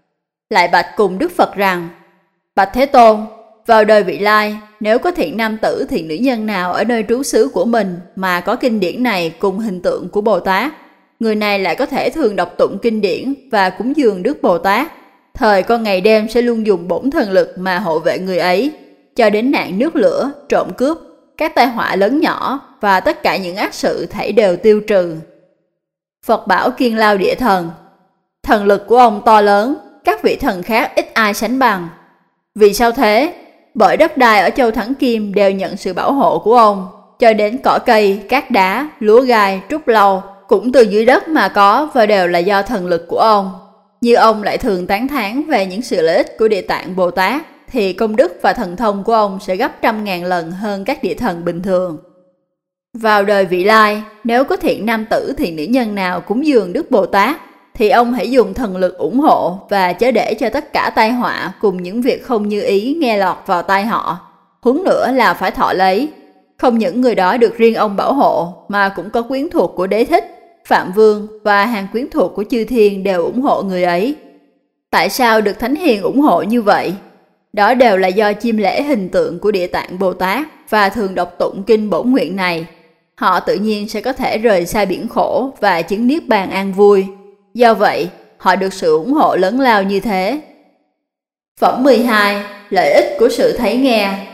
Lại bạch cùng Đức Phật rằng: Bạch Thế Tôn, vào đời vị lai, nếu có thiện nam tử thiện nữ nhân nào ở nơi trú xứ của mình mà có kinh điển này cùng hình tượng của Bồ Tát, người này lại có thể thường đọc tụng kinh điển và cúng dường Đức Bồ Tát. thời con ngày đêm sẽ luôn dùng bổn thần lực mà hộ vệ người ấy, cho đến nạn nước lửa, trộm cướp, các tai họa lớn nhỏ và tất cả những ác sự thảy đều tiêu trừ. Phật bảo Kiên Lao Địa Thần: thần lực của ông to lớn, các vị thần khác ít ai sánh bằng. Vì sao thế? Bởi đất đai ở Châu Thắng Kim đều nhận sự bảo hộ của ông, cho đến cỏ cây, cát đá, lúa gai, trúc lâu cũng từ dưới đất mà có và đều là do thần lực của ông. Như ông lại thường tán thán về những sự lợi ích của Địa Tạng Bồ Tát, thì công đức và thần thông của ông sẽ gấp trăm ngàn lần hơn các địa thần bình thường. Vào đời vị lai, nếu có thiện nam tử thiện nữ nhân nào cúng dường Đức Bồ Tát, thì ông hãy dùng thần lực ủng hộ và chớ để cho tất cả tai họa cùng những việc không như ý nghe lọt vào tai họ. Huống nữa là phải thọ lấy. Không những người đó được riêng ông bảo hộ, mà cũng có quyến thuộc của Đế Thích, Phạm Vương và hàng quyến thuộc của chư thiên đều ủng hộ người ấy. Tại sao được Thánh Hiền ủng hộ như vậy? Đó đều là do chiêm lễ hình tượng của Địa Tạng Bồ Tát và thường đọc tụng kinh bổn nguyện này. Họ tự nhiên sẽ có thể rời xa biển khổ và chứng niết bàn an vui. Do vậy, họ được sự ủng hộ lớn lao như thế. Phẩm mười hai. Lợi ích của sự thấy nghe.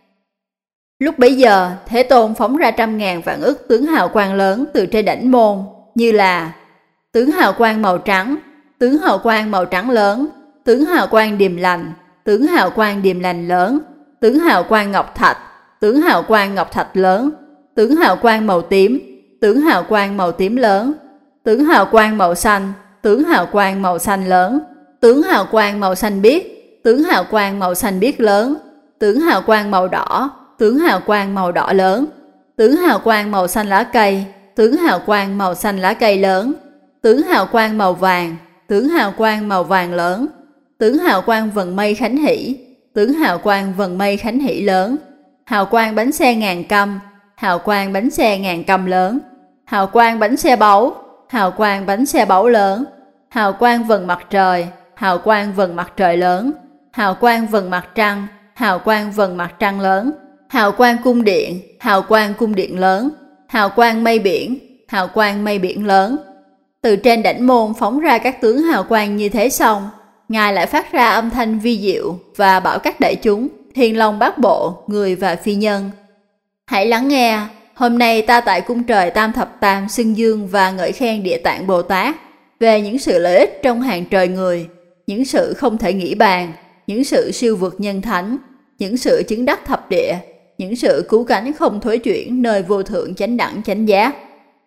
Lúc bấy giờ, Thế Tôn phóng ra trăm ngàn vạn ức tướng hào quang lớn từ trên đảnh môn, như là tướng hào quang màu trắng, tướng hào quang màu trắng lớn, tướng hào quang điềm lành, tướng hào quang điềm lành lớn, tướng hào quang ngọc thạch, tướng hào quang ngọc thạch lớn, tướng hào quang màu tím, tướng hào quang màu tím lớn, tướng hào quang màu xanh, tướng hào quang màu xanh lớn, tướng hào quang màu xanh biếc, tướng hào quang màu xanh biếc lớn, tướng hào quang màu đỏ, tướng hào quang màu đỏ lớn, tướng hào quang màu xanh lá cây, tướng hào quang màu xanh lá cây lớn, tướng hào quang màu vàng, tướng hào quang màu vàng lớn, tướng hào quang vần mây khánh hỷ, tướng hào quang vần mây khánh hỷ lớn, hào quang bánh xe ngàn căm, hào quang bánh xe ngàn căm lớn, hào quang bánh xe báu, hào quang bánh xe báu lớn, hào quang vần mặt trời, hào quang vần mặt trời lớn, hào quang vần mặt trăng, hào quang vần mặt trăng lớn, hào quang cung điện, hào quang cung điện lớn, hào quang mây biển, hào quang mây biển lớn. Từ trên đảnh môn phóng ra các tướng hào quang như thế xong, Ngài lại phát ra âm thanh vi diệu và bảo các đại chúng, thiên long bát bộ, người và phi nhân: hãy lắng nghe, hôm nay ta tại cung trời Tam Thập Tam xưng dương và ngợi khen Địa Tạng Bồ Tát về những sự lợi ích trong hàng trời người, những sự không thể nghĩ bàn, những sự siêu vượt nhân thánh, những sự chứng đắc thập địa, những sự cứu cánh không thối chuyển nơi vô thượng chánh đẳng chánh giác.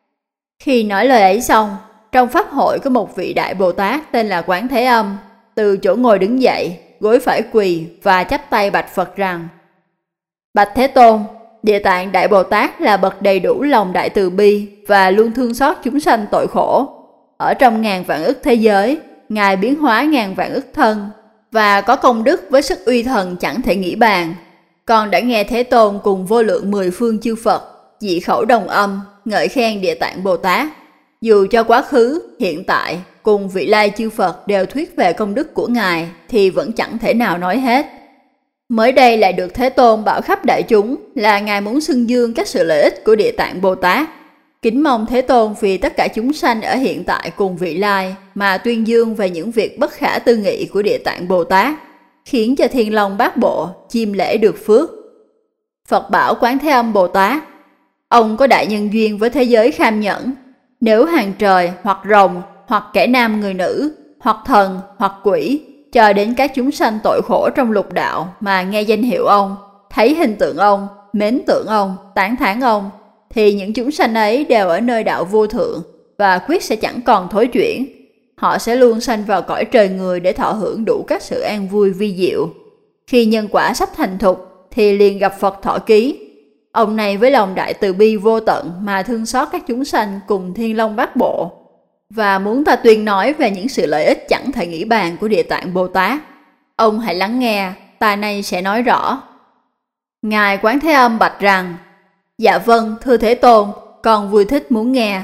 Khi nói lời ấy xong, trong pháp hội có một vị đại Bồ Tát tên là Quán Thế Âm, từ chỗ ngồi đứng dậy, gối phải quỳ và chắp tay bạch Phật rằng: bạch Thế Tôn, Địa Tạng Đại Bồ Tát là bậc đầy đủ lòng đại từ bi và luôn thương xót chúng sanh tội khổ. Ở trong ngàn vạn ức thế giới, Ngài biến hóa ngàn vạn ức thân và có công đức với sức uy thần chẳng thể nghĩ bàn. Con đã nghe Thế Tôn cùng vô lượng mười phương chư Phật dị khẩu đồng âm ngợi khen Địa Tạng Bồ Tát. Dù cho quá khứ, hiện tại cùng vị lai chư Phật đều thuyết về công đức của Ngài thì vẫn chẳng thể nào nói hết. Mới đây lại được Thế Tôn bảo khắp đại chúng là Ngài muốn xưng dương các sự lợi ích của Địa Tạng Bồ Tát. Kính mong Thế Tôn vì tất cả chúng sanh ở hiện tại cùng vị lai mà tuyên dương về những việc bất khả tư nghị của Địa Tạng Bồ Tát, khiến cho thiên long bát bộ chiêm lễ được phước. Phật bảo Quán Thế Âm Bồ Tát: ông có đại nhân duyên với thế giới kham nhẫn. Nếu hàng trời hoặc rồng hoặc kẻ nam người nữ hoặc thần hoặc quỷ cho đến các chúng sanh tội khổ trong lục đạo mà nghe danh hiệu ông, thấy hình tượng ông, mến tưởng ông, tán thán ông, thì những chúng sanh ấy đều ở nơi đạo vô thượng và quyết sẽ chẳng còn thối chuyển. Họ sẽ luôn sanh vào cõi trời người để thọ hưởng đủ các sự an vui vi diệu. Khi nhân quả sắp thành thục thì liền gặp Phật thọ ký. Ông này với lòng đại từ bi vô tận mà thương xót các chúng sanh cùng thiên long bát bộ, và muốn ta tuyên nói về những sự lợi ích chẳng thể nghĩ bàn của Địa Tạng Bồ Tát. Ông hãy lắng nghe, ta nay sẽ nói rõ. Ngài Quán Thế Âm bạch rằng: dạ vâng, thưa Thế Tôn, con vui thích muốn nghe.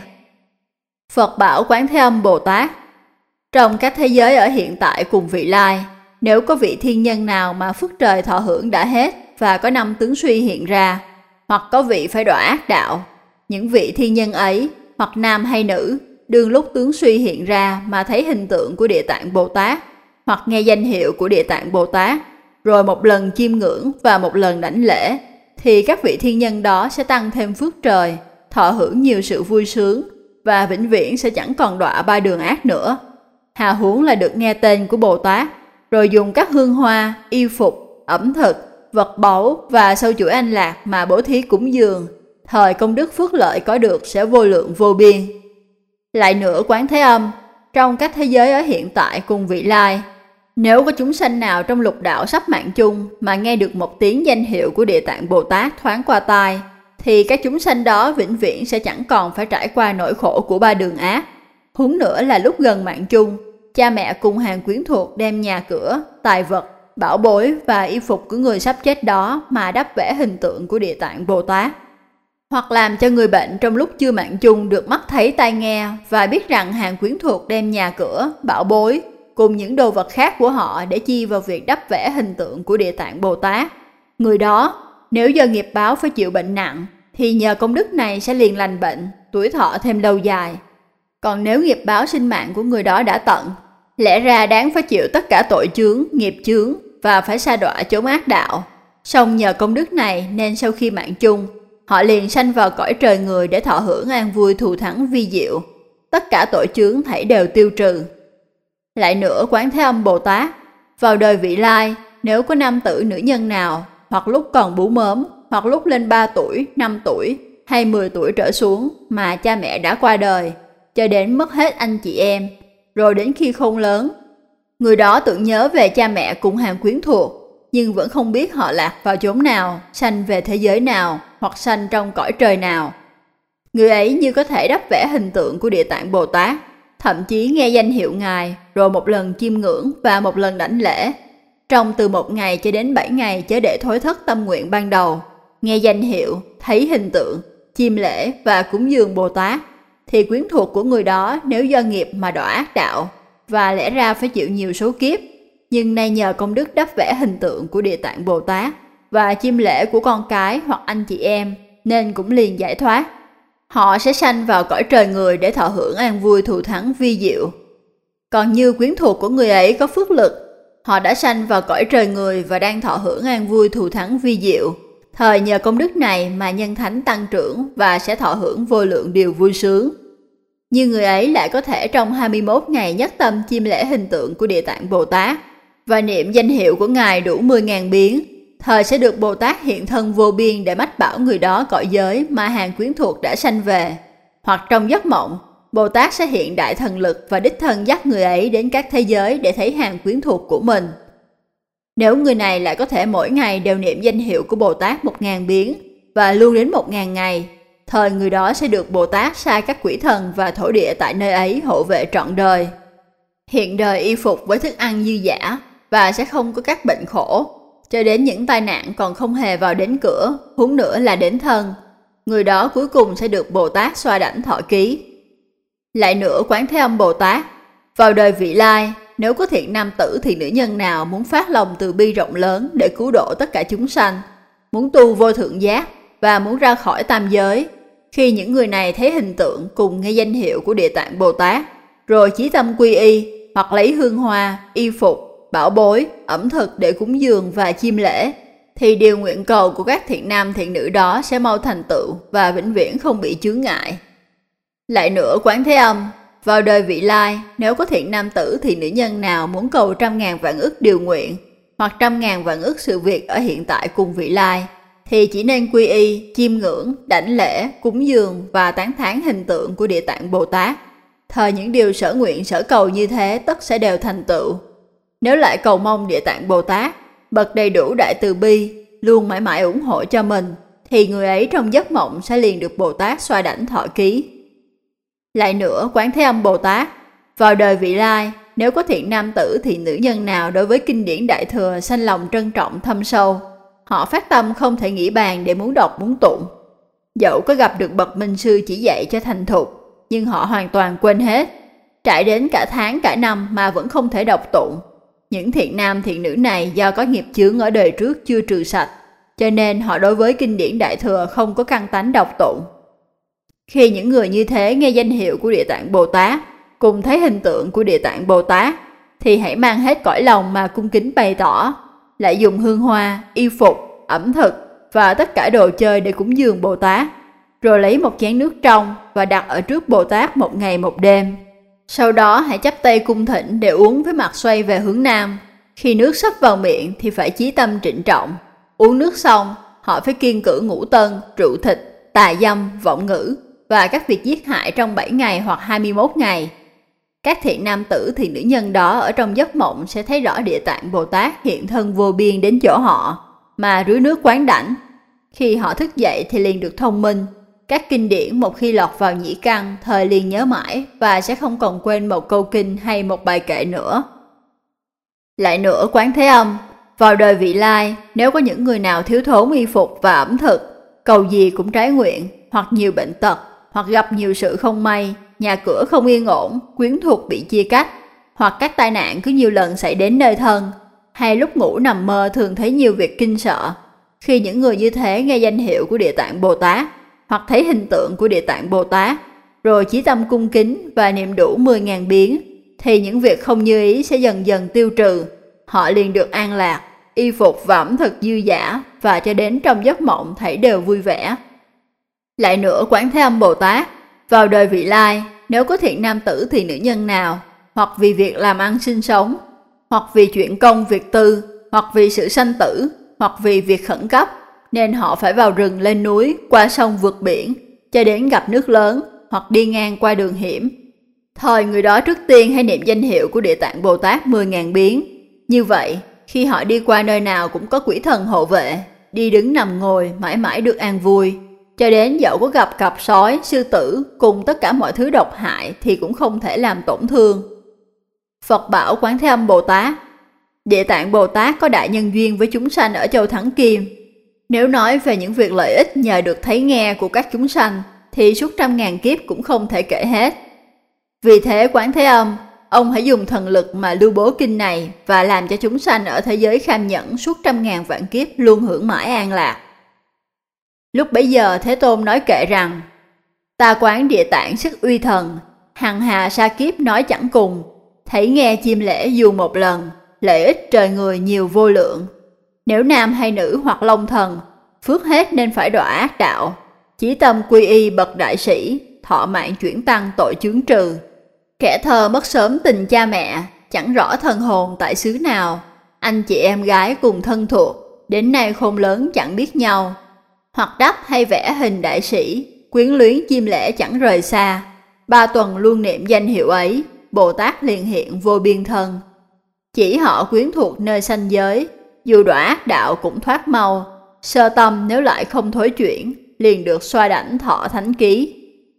Phật bảo Quán Thế Âm Bồ Tát: trong các thế giới ở hiện tại cùng vị lai, nếu có vị thiên nhân nào mà phước trời thọ hưởng đã hết và có năm tướng suy hiện ra, hoặc có vị phải đọa ác đạo, những vị thiên nhân ấy, hoặc nam hay nữ, đương lúc tướng suy hiện ra mà thấy hình tượng của Địa Tạng Bồ Tát, hoặc nghe danh hiệu của Địa Tạng Bồ Tát, rồi một lần chiêm ngưỡng và một lần đảnh lễ, thì các vị thiên nhân đó sẽ tăng thêm phước trời, thọ hưởng nhiều sự vui sướng và vĩnh viễn sẽ chẳng còn đọa ba đường ác nữa. Hà huống là được nghe tên của Bồ Tát, rồi dùng các hương hoa, y phục, ẩm thực, vật báu và sâu chuỗi anh lạc mà bố thí cúng dường, thời công đức phước lợi có được sẽ vô lượng vô biên. Lại nữa, Quán Thế Âm, trong các thế giới ở hiện tại cùng vị lai, nếu có chúng sanh nào trong lục đạo sắp mạng chung mà nghe được một tiếng danh hiệu của Địa Tạng Bồ Tát thoáng qua tai, thì các chúng sanh đó vĩnh viễn sẽ chẳng còn phải trải qua nỗi khổ của ba đường ác. Huống nữa là lúc gần mạng chung, cha mẹ cùng hàng quyến thuộc đem nhà cửa, tài vật, bảo bối và y phục của người sắp chết đó mà đắp vẽ hình tượng của Địa Tạng Bồ Tát, hoặc làm cho người bệnh trong lúc chưa mạng chung được mắt thấy tai nghe và biết rằng hàng quyến thuộc đem nhà cửa, bảo bối cùng những đồ vật khác của họ để chi vào việc đắp vẽ hình tượng của Địa Tạng Bồ Tát. Người đó, nếu do nghiệp báo phải chịu bệnh nặng, thì nhờ công đức này sẽ liền lành bệnh, tuổi thọ thêm lâu dài. Còn nếu nghiệp báo sinh mạng của người đó đã tận, lẽ ra đáng phải chịu tất cả tội chướng, nghiệp chướng và phải sa đọa chốn ác đạo. Song nhờ công đức này nên sau khi mạng chung, họ liền sanh vào cõi trời người để thọ hưởng an vui thù thắng vi diệu. Tất cả tội chướng thảy đều tiêu trừ. Lại nữa, Quán Thế Âm Bồ Tát, vào đời vị lai, nếu có nam tử nữ nhân nào, hoặc lúc còn bú mớm, hoặc lúc lên ba tuổi, năm tuổi, hay mười tuổi trở xuống mà cha mẹ đã qua đời, cho đến mất hết anh chị em, rồi đến khi khôn lớn, người đó tưởng nhớ về cha mẹ cùng hàng quyến thuộc, nhưng vẫn không biết họ lạc vào chốn nào, sanh về thế giới nào, hoặc sanh trong cõi trời nào. Người ấy như có thể đắp vẽ hình tượng của Địa Tạng Bồ Tát, thậm chí nghe danh hiệu Ngài, rồi một lần chiêm ngưỡng và một lần đảnh lễ, trong từ một ngày cho đến bảy ngày chớ để thối thất tâm nguyện ban đầu, nghe danh hiệu, thấy hình tượng, chiêm lễ và cúng dường Bồ Tát, thì quyến thuộc của người đó nếu do nghiệp mà đọa ác đạo, và lẽ ra phải chịu nhiều số kiếp, nhưng nay nhờ công đức đắp vẽ hình tượng của Địa Tạng Bồ Tát và chiêm lễ của con cái hoặc anh chị em, nên cũng liền giải thoát. Họ sẽ sanh vào cõi trời người để thọ hưởng an vui thù thắng vi diệu. Còn như quyến thuộc của người ấy có phước lực, họ đã sanh vào cõi trời người và đang thọ hưởng an vui thù thắng vi diệu, thời nhờ công đức này mà nhân thánh tăng trưởng và sẽ thọ hưởng vô lượng điều vui sướng. Nhưng người ấy lại có thể trong hai mươi mốt ngày nhất tâm chiêm lễ hình tượng của Địa Tạng Bồ Tát và niệm danh hiệu của Ngài đủ mười ngàn biến, thời sẽ được Bồ Tát hiện thân vô biên để mách bảo người đó cõi giới mà hàng quyến thuộc đã sanh về. Hoặc trong giấc mộng, Bồ Tát sẽ hiện đại thần lực và đích thân dắt người ấy đến các thế giới để thấy hàng quyến thuộc của mình. Nếu người này lại có thể mỗi ngày đều niệm danh hiệu của Bồ Tát một ngàn biến và luôn đến một ngàn ngày, thời người đó sẽ được Bồ Tát sai các quỷ thần và thổ địa tại nơi ấy hộ vệ trọn đời. Hiện đời y phục với thức ăn dư dả và sẽ không có các bệnh khổ, cho đến những tai nạn còn không hề vào đến cửa, huống nữa là đến thân. Người đó cuối cùng sẽ được Bồ Tát xoa đảnh thọ ký. Lại nữa, Quán Thế Âm Bồ Tát, vào đời vị lai, nếu có thiện nam tử thì nữ nhân nào muốn phát lòng từ bi rộng lớn để cứu độ tất cả chúng sanh, muốn tu vô thượng giác và muốn ra khỏi tam giới, khi những người này thấy hình tượng cùng nghe danh hiệu của Địa Tạng Bồ Tát, rồi chí tâm quy y, hoặc lấy hương hoa, y phục, bảo bối, ẩm thực để cúng dường và chiêm lễ, thì điều nguyện cầu của các thiện nam thiện nữ đó sẽ mau thành tựu và vĩnh viễn không bị chướng ngại. Lại nữa, Quán Thế Âm, vào đời vị lai, nếu có thiện nam tử thì nữ nhân nào muốn cầu trăm ngàn vạn ức điều nguyện, hoặc trăm ngàn vạn ức sự việc ở hiện tại cùng vị lai, thì chỉ nên quy y, chiêm ngưỡng, đảnh lễ, cúng dường và tán thán hình tượng của Địa Tạng Bồ Tát. Thời những điều sở nguyện sở cầu như thế tất sẽ đều thành tựu. Nếu lại cầu mong Địa Tạng Bồ Tát, bậc đầy đủ đại từ bi, luôn mãi mãi ủng hộ cho mình, thì người ấy trong giấc mộng sẽ liền được Bồ Tát xoa đảnh thọ ký. Lại nữa, Quán Thế Âm Bồ Tát, vào đời vị lai, nếu có thiện nam tử thì nữ nhân nào đối với kinh điển Đại Thừa sanh lòng trân trọng thâm sâu, họ phát tâm không thể nghĩ bàn để muốn đọc muốn tụng. Dẫu có gặp được bậc minh sư chỉ dạy cho thành thục, nhưng họ hoàn toàn quên hết, trải đến cả tháng cả năm mà vẫn không thể đọc tụng. Những thiện nam thiện nữ này do có nghiệp chướng ở đời trước chưa trừ sạch, cho nên họ đối với kinh điển Đại Thừa không có căn tánh đọc tụng. Khi những người như thế nghe danh hiệu của Địa Tạng Bồ Tát, cùng thấy hình tượng của Địa Tạng Bồ Tát, thì hãy mang hết cõi lòng mà cung kính bày tỏ, lại dùng hương hoa, y phục, ẩm thực và tất cả đồ chơi để cúng dường Bồ Tát, rồi lấy một chén nước trong và đặt ở trước Bồ Tát một ngày một đêm. Sau đó hãy chắp tay cung thỉnh để uống với mặt xoay về hướng Nam. Khi nước sắp vào miệng thì phải chí tâm trịnh trọng. Uống nước xong, họ phải kiêng cữ ngũ tân, rượu thịt, tà dâm, vọng ngữ và các việc giết hại trong bảy ngày hoặc hai mươi mốt ngày. Các thiện nam tử thiện nữ nhân đó ở trong giấc mộng sẽ thấy rõ Địa Tạng Bồ Tát hiện thân vô biên đến chỗ họ, mà rưới nước quán đảnh. Khi họ thức dậy thì liền được thông minh. Các kinh điển một khi lọt vào nhĩ căn, thời liền nhớ mãi và sẽ không còn quên một câu kinh hay một bài kệ nữa. Lại nữa, Quán Thế Âm, vào đời vị lai, nếu có những người nào thiếu thốn y phục và ẩm thực, cầu gì cũng trái nguyện, hoặc nhiều bệnh tật, hoặc gặp nhiều sự không may, nhà cửa không yên ổn, quyến thuộc bị chia cách, hoặc các tai nạn cứ nhiều lần xảy đến nơi thân, hay lúc ngủ nằm mơ thường thấy nhiều việc kinh sợ. Khi những người như thế nghe danh hiệu của Địa Tạng Bồ Tát, hoặc thấy hình tượng của Địa Tạng Bồ Tát, rồi chí tâm cung kính và niệm đủ mười ngàn biến, thì những việc không như ý sẽ dần dần tiêu trừ. Họ liền được an lạc, y phục và ẩm thực dư dả, và cho đến trong giấc mộng thảy đều vui vẻ. Lại nữa, Quán Thế Âm Bồ Tát, vào đời vị lai, nếu có thiện nam tử thiện nữ nhân nào, hoặc vì việc làm ăn sinh sống, hoặc vì chuyện công việc tư, hoặc vì sự sanh tử, hoặc vì việc khẩn cấp, nên họ phải vào rừng lên núi, qua sông vượt biển, cho đến gặp nước lớn, hoặc đi ngang qua đường hiểm. Thời người đó trước tiên hãy niệm danh hiệu của Địa Tạng Bồ Tát mười ngàn biến. Như vậy, khi họ đi qua nơi nào cũng có quỷ thần hộ vệ, đi đứng nằm ngồi mãi mãi được an vui, cho đến dẫu có gặp cặp sói, sư tử cùng tất cả mọi thứ độc hại thì cũng không thể làm tổn thương. Phật bảo Quán Thế Âm Bồ Tát, Địa Tạng Bồ Tát có đại nhân duyên với chúng sanh ở châu Thắng Kim. Nếu nói về những việc lợi ích nhờ được thấy nghe của các chúng sanh thì suốt trăm ngàn kiếp cũng không thể kể hết. Vì thế Quán Thế Âm, ông hãy dùng thần lực mà lưu bố kinh này và làm cho chúng sanh ở thế giới kham nhẫn suốt trăm ngàn vạn kiếp luôn hưởng mãi an lạc. Lúc bấy giờ Thế Tôn nói kệ rằng: Ta quán Địa Tạng sức uy thần, hằng hà sa kiếp nói chẳng cùng, thấy nghe chiêm lễ dù một lần, lợi ích trời người nhiều vô lượng. Nếu nam hay nữ hoặc long thần, phước hết nên phải đọa ác đạo, chí tâm quy y bậc đại sĩ, thọ mạng chuyển tăng tội chướng trừ. Kẻ thơ mất sớm tình cha mẹ, chẳng rõ thân hồn tại xứ nào, anh chị em gái cùng thân thuộc, đến nay khôn lớn chẳng biết nhau. Hoặc đắp hay vẽ hình đại sĩ, quyến luyến chim lễ chẳng rời xa, ba tuần luôn niệm danh hiệu ấy, Bồ Tát liền hiện vô biên thân. Chỉ họ quyến thuộc nơi sanh giới, dù đọa ác đạo cũng thoát mau, sơ tâm nếu lại không thối chuyển, liền được xoa đảnh thọ thánh ký.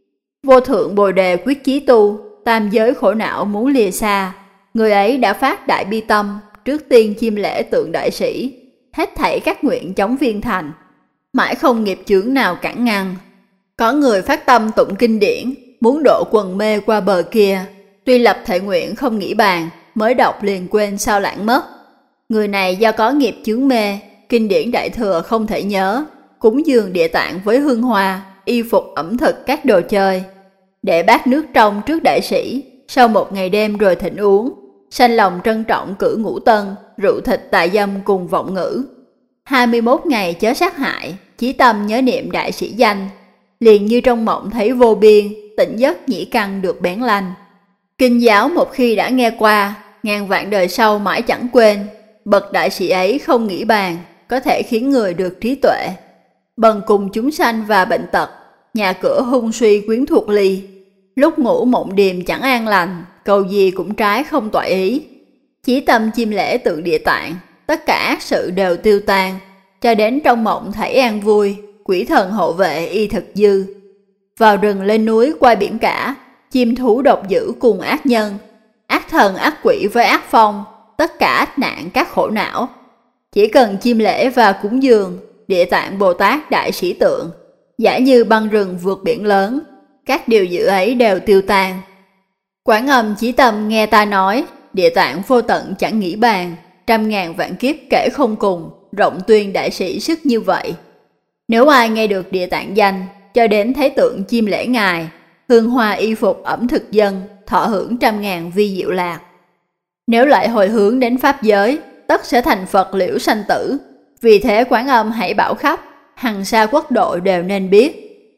Vô thượng Bồ Đề quyết chí tu, tam giới khổ não muốn lìa xa, người ấy đã phát đại bi tâm, trước tiên chiêm lễ tượng đại sĩ, hết thảy các nguyện chống viên thành, mãi không nghiệp chướng nào cản ngăn. Có người phát tâm tụng kinh điển, muốn độ quần mê qua bờ kia, tuy lập thể nguyện không nghĩ bàn, mới đọc liền quên sao lãng mất. Người này do có nghiệp chướng mê, kinh điển đại thừa không thể nhớ, cúng dường Địa Tạng với hương hoa, y phục ẩm thực các đồ chơi, để bát nước trong trước đại sĩ, sau một ngày đêm rồi thịnh uống, sanh lòng trân trọng cử ngũ tân, rượu thịt tà dâm cùng vọng ngữ. hai mươi mốt ngày chớ sát hại, chí tâm nhớ niệm đại sĩ danh, liền như trong mộng thấy vô biên, tỉnh giấc nhĩ căn được bén lanh. Kinh giáo một khi đã nghe qua, ngàn vạn đời sau mãi chẳng quên, bậc đại sĩ ấy không nghĩ bàn, có thể khiến người được trí tuệ. Bần cùng chúng sanh và bệnh tật, nhà cửa hung suy quyến thuộc ly, lúc ngủ mộng điềm chẳng an lành, cầu gì cũng trái không toại ý. Chí tâm chiêm lễ tượng Địa Tạng, tất cả ác sự đều tiêu tan, cho đến trong mộng thảy an vui, quỷ thần hộ vệ y thực dư. Vào rừng lên núi qua biển cả, chim thú độc dữ cùng ác nhân, ác thần ác quỷ với ác phong, tất cả ách nạn các khổ não. Chỉ cần chiêm lễ và cúng dường Địa Tạng Bồ Tát đại sĩ tượng, giả như băng rừng vượt biển lớn, các điều dữ ấy đều tiêu tan. Quán Âm chí tâm nghe ta nói, Địa Tạng vô tận chẳng nghĩ bàn, trăm ngàn vạn kiếp kể không cùng, rộng tuyên đại sĩ sức như vậy. Nếu ai nghe được Địa Tạng danh, cho đến thấy tượng chim lễ ngài, hương hoa y phục ẩm thực dân, thọ hưởng trăm ngàn vi diệu lạc. Nếu lại hồi hướng đến pháp giới, tất sẽ thành Phật liễu sanh tử. Vì thế Quán Âm hãy bảo khắp, hằng sa quốc độ đều nên biết.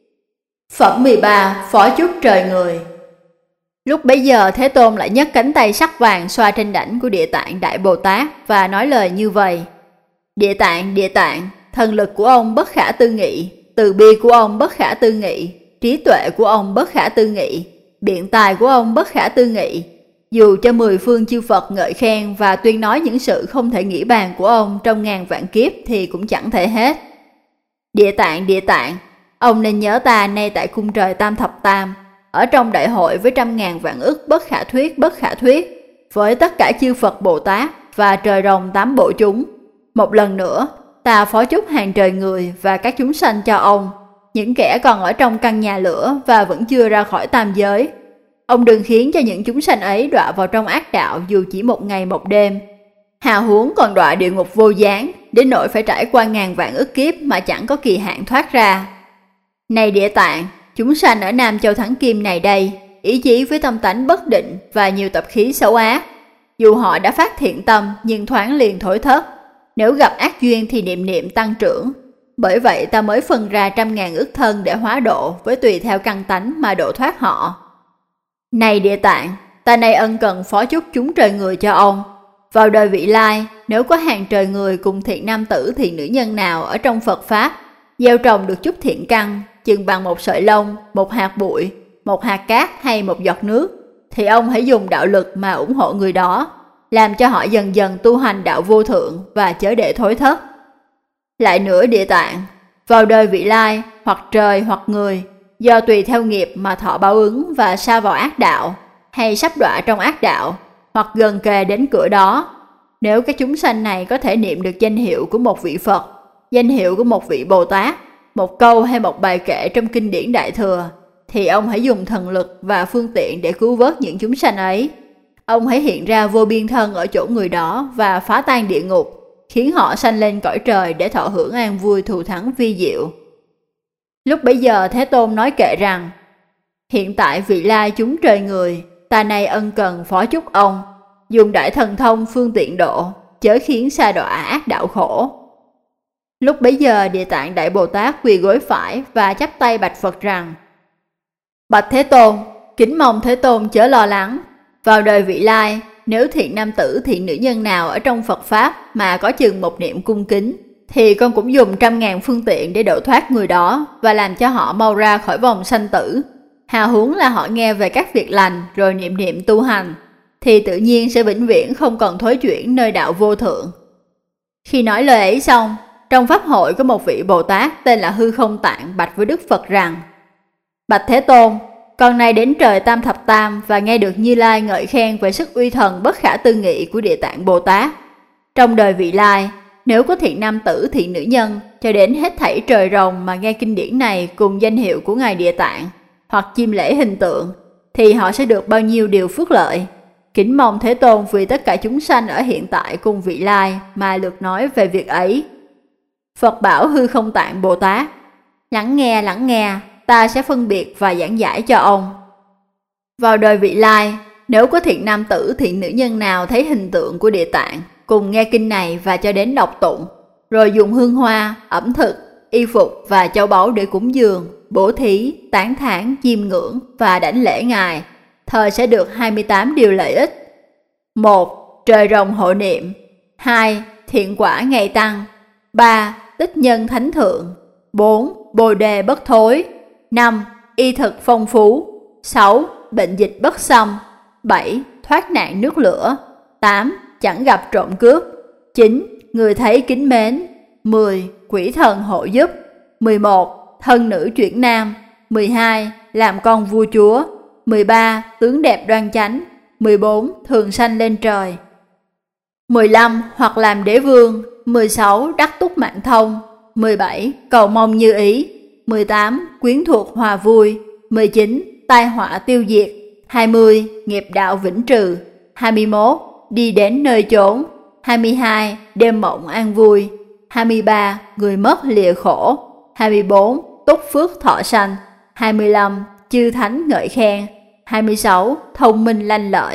Phẩm mười ba. Phó chúc trời người. Lúc bấy giờ Thế Tôn lại nhấc cánh tay sắc vàng xoa trên đảnh của Địa Tạng Đại Bồ Tát và nói lời như vậy: Địa Tạng, Địa Tạng, thần lực của ông bất khả tư nghị, từ bi của ông bất khả tư nghị, trí tuệ của ông bất khả tư nghị, biện tài của ông bất khả tư nghị. Dù cho mười phương chư Phật ngợi khen và tuyên nói những sự không thể nghĩ bàn của ông trong ngàn vạn kiếp thì cũng chẳng thể hết. Địa Tạng, Địa Tạng, ông nên nhớ ta nay tại cung trời Tam Thập Tam, ở trong đại hội với trăm ngàn vạn ức bất khả thuyết bất khả thuyết, với tất cả chư Phật Bồ Tát và trời rồng tám bộ chúng. Một lần nữa, ta phó chúc hàng trời người và các chúng sanh cho ông, những kẻ còn ở trong căn nhà lửa và vẫn chưa ra khỏi tam giới. Ông đừng khiến cho những chúng sanh ấy đọa vào trong ác đạo dù chỉ một ngày một đêm. Hào huống còn đọa địa ngục vô gián, đến nỗi phải trải qua ngàn vạn ức kiếp mà chẳng có kỳ hạn thoát ra. Này Địa Tạng, chúng sanh ở Nam Châu Thắng Kim này đây, ý chí với tâm tánh bất định và nhiều tập khí xấu ác. Dù họ đã phát thiện tâm nhưng thoáng liền thối thất. Nếu gặp ác duyên thì niệm niệm tăng trưởng. Bởi vậy ta mới phân ra trăm ngàn ức thân để hóa độ với tùy theo căn tánh mà độ thoát họ. Này Địa Tạng, ta nay ân cần phó chúc chúng trời người cho ông. Vào đời vị lai, nếu có hàng trời người cùng thiện nam tử thiện nữ nhân nào ở trong Phật Pháp, gieo trồng được chút thiện căn, chừng bằng một sợi lông, một hạt bụi, một hạt cát hay một giọt nước, thì ông hãy dùng đạo lực mà ủng hộ người đó, làm cho họ dần dần tu hành đạo vô thượng và chớ để thối thất. Lại nữa Địa Tạng, vào đời vị lai, hoặc trời hoặc người, do tùy theo nghiệp mà thọ báo ứng và sa vào ác đạo, hay sắp đọa trong ác đạo, hoặc gần kề đến cửa đó, nếu các chúng sanh này có thể niệm được danh hiệu của một vị Phật, danh hiệu của một vị Bồ Tát, một câu hay một bài kệ trong kinh điển Đại Thừa, thì ông hãy dùng thần lực và phương tiện để cứu vớt những chúng sanh ấy. Ông hãy hiện ra vô biên thân ở chỗ người đó và phá tan địa ngục, khiến họ sanh lên cõi trời để thọ hưởng an vui thù thắng vi diệu. Lúc bấy giờ Thế Tôn nói kệ rằng: Hiện tại vị lai chúng trời người, ta nay ân cần phó chúc ông, dùng đại thần thông phương tiện độ, chớ khiến sa đọa ác đạo khổ. Lúc bấy giờ Địa Tạng Đại Bồ Tát quỳ gối phải và chắp tay bạch Phật rằng: Bạch Thế Tôn, kính mong Thế Tôn chớ lo lắng. Vào đời vị lai, nếu thiện nam tử thiện nữ nhân nào ở trong Phật Pháp mà có chừng một niệm cung kính, thì con cũng dùng trăm ngàn phương tiện để độ thoát người đó và làm cho họ mau ra khỏi vòng sanh tử. Hào huống là họ nghe về các việc lành rồi niệm niệm tu hành, thì tự nhiên sẽ vĩnh viễn không còn thối chuyển nơi đạo vô thượng. Khi nói lời ấy xong, trong pháp hội có một vị Bồ Tát tên là Hư Không Tạng bạch với Đức Phật rằng: Bạch Thế Tôn, con nay đến trời Tam Thập Tam và nghe được Như Lai ngợi khen về sức uy thần bất khả tư nghị của Địa Tạng Bồ Tát. Trong đời vị lai, nếu có thiện nam tử thiện nữ nhân cho đến hết thảy trời rồng mà nghe kinh điển này cùng danh hiệu của Ngài Địa Tạng, hoặc chiêm lễ hình tượng, thì họ sẽ được bao nhiêu điều phước lợi. Kính mong Thế Tôn vì tất cả chúng sanh ở hiện tại cùng vị lai mà lược nói về việc ấy. Phật bảo Hư Không Tạng Bồ Tát: Lắng nghe, lắng nghe, ta sẽ phân biệt và giảng giải cho ông. Vào đời vị lai, nếu có thiện nam tử thiện nữ nhân nào thấy hình tượng của Địa Tạng, cùng nghe kinh này và cho đến đọc tụng, rồi dùng hương hoa, ẩm thực, y phục và châu báu để cúng dường, bố thí, tán thán, chiêm ngưỡng và đảnh lễ Ngài, thời sẽ được hai mươi tám điều lợi ích. một. Trời rồng hộ niệm. Hai. Thiện quả ngày tăng. Ba. Tích nhân thánh thượng. Bốn. Bồ đề bất thối. Năm. Y thực phong phú. Sáu. Bệnh dịch bất xâm. Bảy. Thoát nạn nước lửa. Tám. Chẳng gặp trộm cướp. Chín. Người thấy kính mến. Mười. Quỷ thần hộ giúp. Mười một. Thân nữ chuyển nam. Mười hai. Làm con vua chúa. Mười ba. Tướng đẹp đoan chánh. Mười bốn. Thường sanh lên trời. Mười lăm. Hoặc làm đế vương. Mười sáu. Đắc túc mạng thông. Mười bảy. Cầu mong như ý. Mười tám. Quyến thuộc hòa vui. Mười chín. Tai họa tiêu diệt. Hai mươi. Nghiệp đạo vĩnh trừ. Hai mươi mốt. Đi đến nơi chốn. Hai mươi hai. Đêm mộng an vui. Hai mươi ba. Người mất lìa khổ. Hai mươi bốn. Túc phước thọ sanh. Hai mươi lăm. Chư thánh ngợi khen. Hai mươi sáu. Thông minh lanh lợi.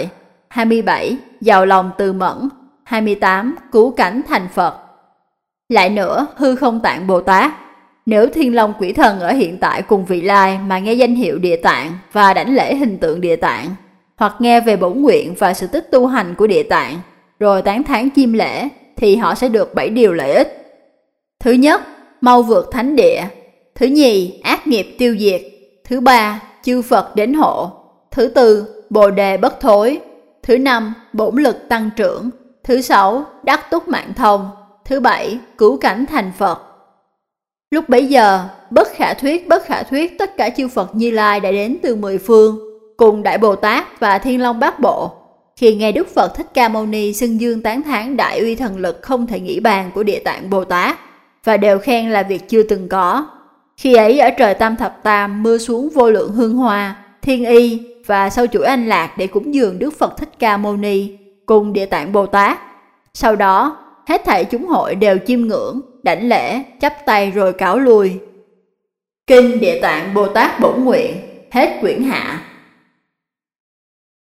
hai mươi bảy. Giàu lòng từ mẫn, hai mươi tám. Cứu cánh thành Phật. Lại nữa, Hư Không Tạng Bồ Tát. Nếu Thiên Long Quỷ Thần ở hiện tại cùng vị lai mà nghe danh hiệu Địa Tạng và đảnh lễ hình tượng Địa Tạng, hoặc nghe về bổn nguyện và sự tích tu hành của Địa Tạng, rồi tán thán chiêm lễ, thì họ sẽ được bảy điều lợi ích. Thứ nhất, mau vượt thánh địa. Thứ nhì, ác nghiệp tiêu diệt. Thứ ba, chư Phật đến hộ. Thứ tư, bồ đề bất thối. Thứ năm, bổn lực tăng trưởng. Thứ sáu, đắc túc mạng thông. Thứ bảy, cứu cánh thành Phật. Lúc bấy giờ, bất khả thuyết bất khả thuyết tất cả chư Phật Như Lai đã đến từ mười phương, cùng Đại Bồ Tát và Thiên Long Bát Bộ. Khi nghe Đức Phật Thích Ca Mâu Ni xưng dương tán thán đại uy thần lực không thể nghĩ bàn của Địa Tạng Bồ Tát, và đều khen là việc chưa từng có. Khi ấy ở trời Tam Thập Tam mưa xuống vô lượng hương hoa, thiên y và sau chuỗi anh lạc để cúng dường Đức Phật Thích Ca Mâu Ni cùng Địa Tạng Bồ Tát. Sau đó, hết thảy chúng hội đều chiêm ngưỡng, đảnh lễ, chắp tay rồi cáo lui. Kinh Địa Tạng Bồ Tát Bổn Nguyện. Hết quyển hạ.